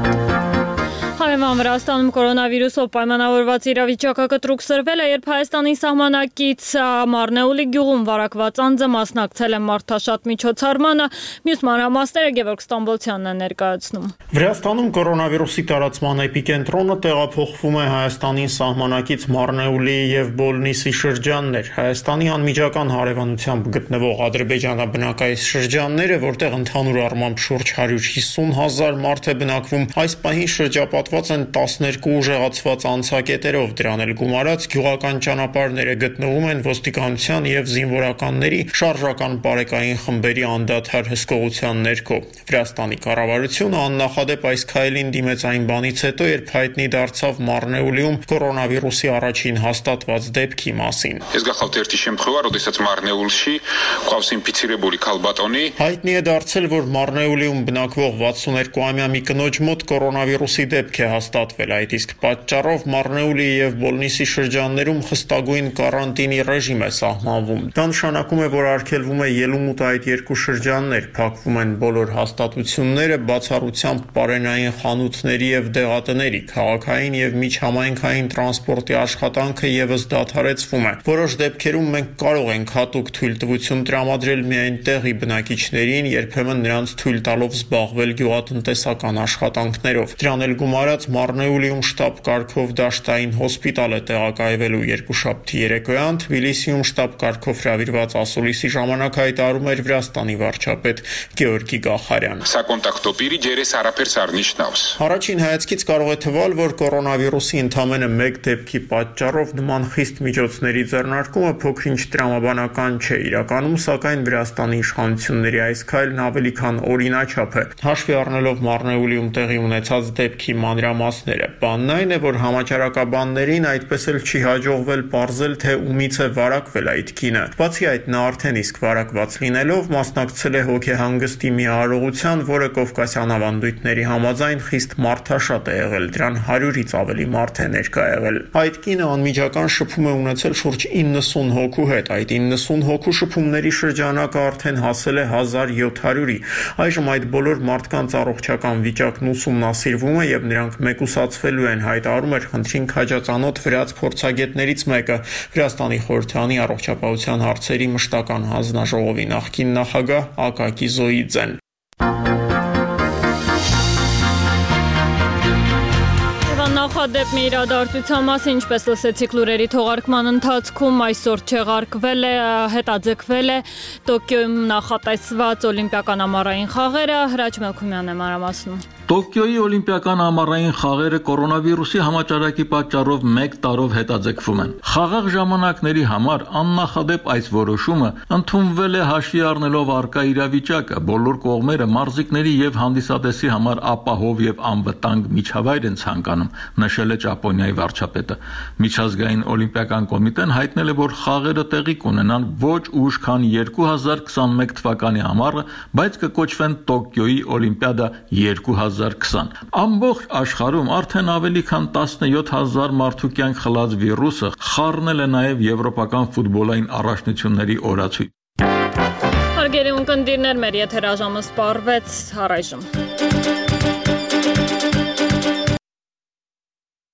Հարևան Վրաստանում կորոնավիրուսով պայմանավորված իրավիճակը կտրուկ սրվել է, երբ Հայաստանի սահմանակից Մարնեուլի գյուղում վարակված անձը մասնակցել է մարդաշատ միջոցառմանը, մյուս մանրամասները Գևորգ Ստամբոլցյանն է ներկայացնում։ Վրաստանում կորոնավիրուսի տարածման էպիկենտրոնը տեղափոխվում է Հայաստանի սահմանակից Մարնեուլի եւ Բոլնիսի շրջաններ։ Հայաստանի անմիջական հարևանությամբ գտնվող ադրբեջանաբնակայից շրջանները, որտեղ ընդհանուր առմամբ շուրջ հարյուր հիսուն հազար մարդ է բնակվում, այս պահին շրջապատված են տասներկու ուժեղացված անցակետերով, դրան էլ գումարած գյուղական ճանապարհները գտնվում են ոստիկանության եւ զինվորականների շարժական բարեկային խմբերի անդադար հսկողության ներքո։ Վրաստանի կառավարությունը աննախադեպ այս քայլին դիմեց այն բանից հետո, երբ հայտնի դարձավ Մարնեուլիում կորոնավիրուսի առաջին հաստատված դեպքի մասին։ Հայտնի է դարձել, որ Մարնեուլիում բնակվող վաթսուներկուամյա մի կնոջ մոտ կորոնավիրուսի դեպք է հաստատվել, այդ իսկ պատճառով Մարնեուլի եւ Բոլնիսի շրջաններում խստագույն կարանտինի ռեժիմ է սահմանվում։ Դա նշանակում է, որ արգելվում է ելումուտ այդ երկու շրջաններ, փակվում են բոլոր հաստատությունները, բացառությամբ պարենային խանութների եւ դեղատների, քաղաքային եւ միջհամայնքային տրանսպորտի աշխատանքը եւս դադարեցվում է։ Որոշ դեպքերում մենք կարող ենք հատուկ թույլտվություն տրամադրել միայն տեղի բնակիչներին, երբեմն նրանց թույլ տալով զբաղվել գյուղատնտեսական աշխատանքներով։ Դրան էլ գումարած Մարնեուլիում շտաբ կարգով դաշտային հոսպիտալ է տեղակայվելու երկուշաբթի երեկոյան, Թբիլիսիում շտաբ կարգով հրավիրված ասուլիսի ժամանակ հայտարարում էր Վրաստանի վարչապետ Գեորգի Գախարյանը։ Առաջին հայացքից կարող է թվալ, որ կորոնավիրուսի ընդամենը մեկ դեպքի պատճառով նման խիստ միջոցների ձեռնարկումը փոքր-ինչ տրամաբանական չէ իրականում, սակայն Վրաստանի իշխանությունների այս քայլն ավելի քան օրինաչափ է։ Հաշվի առնելով Մարնեուլիում տեղի ունեցած դեպքի մանրամասները մանրամասները։ Բանն այն է, որ համաճարակաբաններին այդպես էլ չի հաջողվել պարզել, թե ումից է վարակվել այդ կինը։ Բացի այդ, նա արդեն իսկ վարակված լինելով մասնակցել է հոգեհանգստի մի արարողության, որը կովկասյան ավանդույթների համաձայն խիստ մարդաշատ է եղել, դրան հարյուրից ավելի մարդ է ներկա եղել։ Այդ կինը անմիջական շփում է ունեցել շուրջ իննսուն հոգու հետ, այդ իննսուն հոգու շփումների շրջանակը արդեն հասել է հազար յոթ հարյուրի։ Այժմ այդ բոլոր մարդկանց առողջական վիճակն ուսումնասիրվում է եւ նրանք մեկուսացվելու են, հայտարարում էր խնդրին քաջածանոթ վրաց փորձագետներից մեկը, Վրաստանի խորհրդանի առողջապահության հարցերի մշտական հանձնաժողովի նախկին նախագահ Ակակի Զոիձեն։ Նախադեպ մի իրադարձության մասին, ինչպես լսեցիք լուրերի թողարկման ընթացքում, այսօր չեղարկվել է, հետաձգվել է Տոկիոյում նախատեսված օլիմպիական ամառային խաղերը, Հրաչ Մելքումյանն է մանրամասնում։ Տոկիոյի օլիմպիական ամառային խաղերը կորոնավիրուսի համաճարակի պատճառով մեկ տարով հետաձգվում են։ Խաղաղ ժամանակների համար աննախադեպ այս որոշումը ընդունվել է հաշվի առնելով առկա իրավիճակը, բոլոր կողմերը մարզիկների եւ հանդիսատեսի համար ապահով եւ անվտանգ միջավայր են ցանկանում, նշել է Ճապոնիայի վարչապետը։ Միջազգային օլիմպիական կոմիտեն հայտնել է, որ խաղերը տեղի կունենան ոչ ուշ, քան երկու հազար քսանմեկ թվականի ամառը, բայց կկոչվեն Տոկիոյի օլիմպիադա երկու հազար քսան։ Ամբողջ աշխարհում արդեն ավելի քան տասնյոթ հազար մարդու կյանք խլած վիրուսը խառնել է նաև եվրոպական ֆուտբոլային առաջնությունների օրացույց։ Հարգելի ունկնդիրներ, մեր եթերաժամը սպառվեց, առայժմ։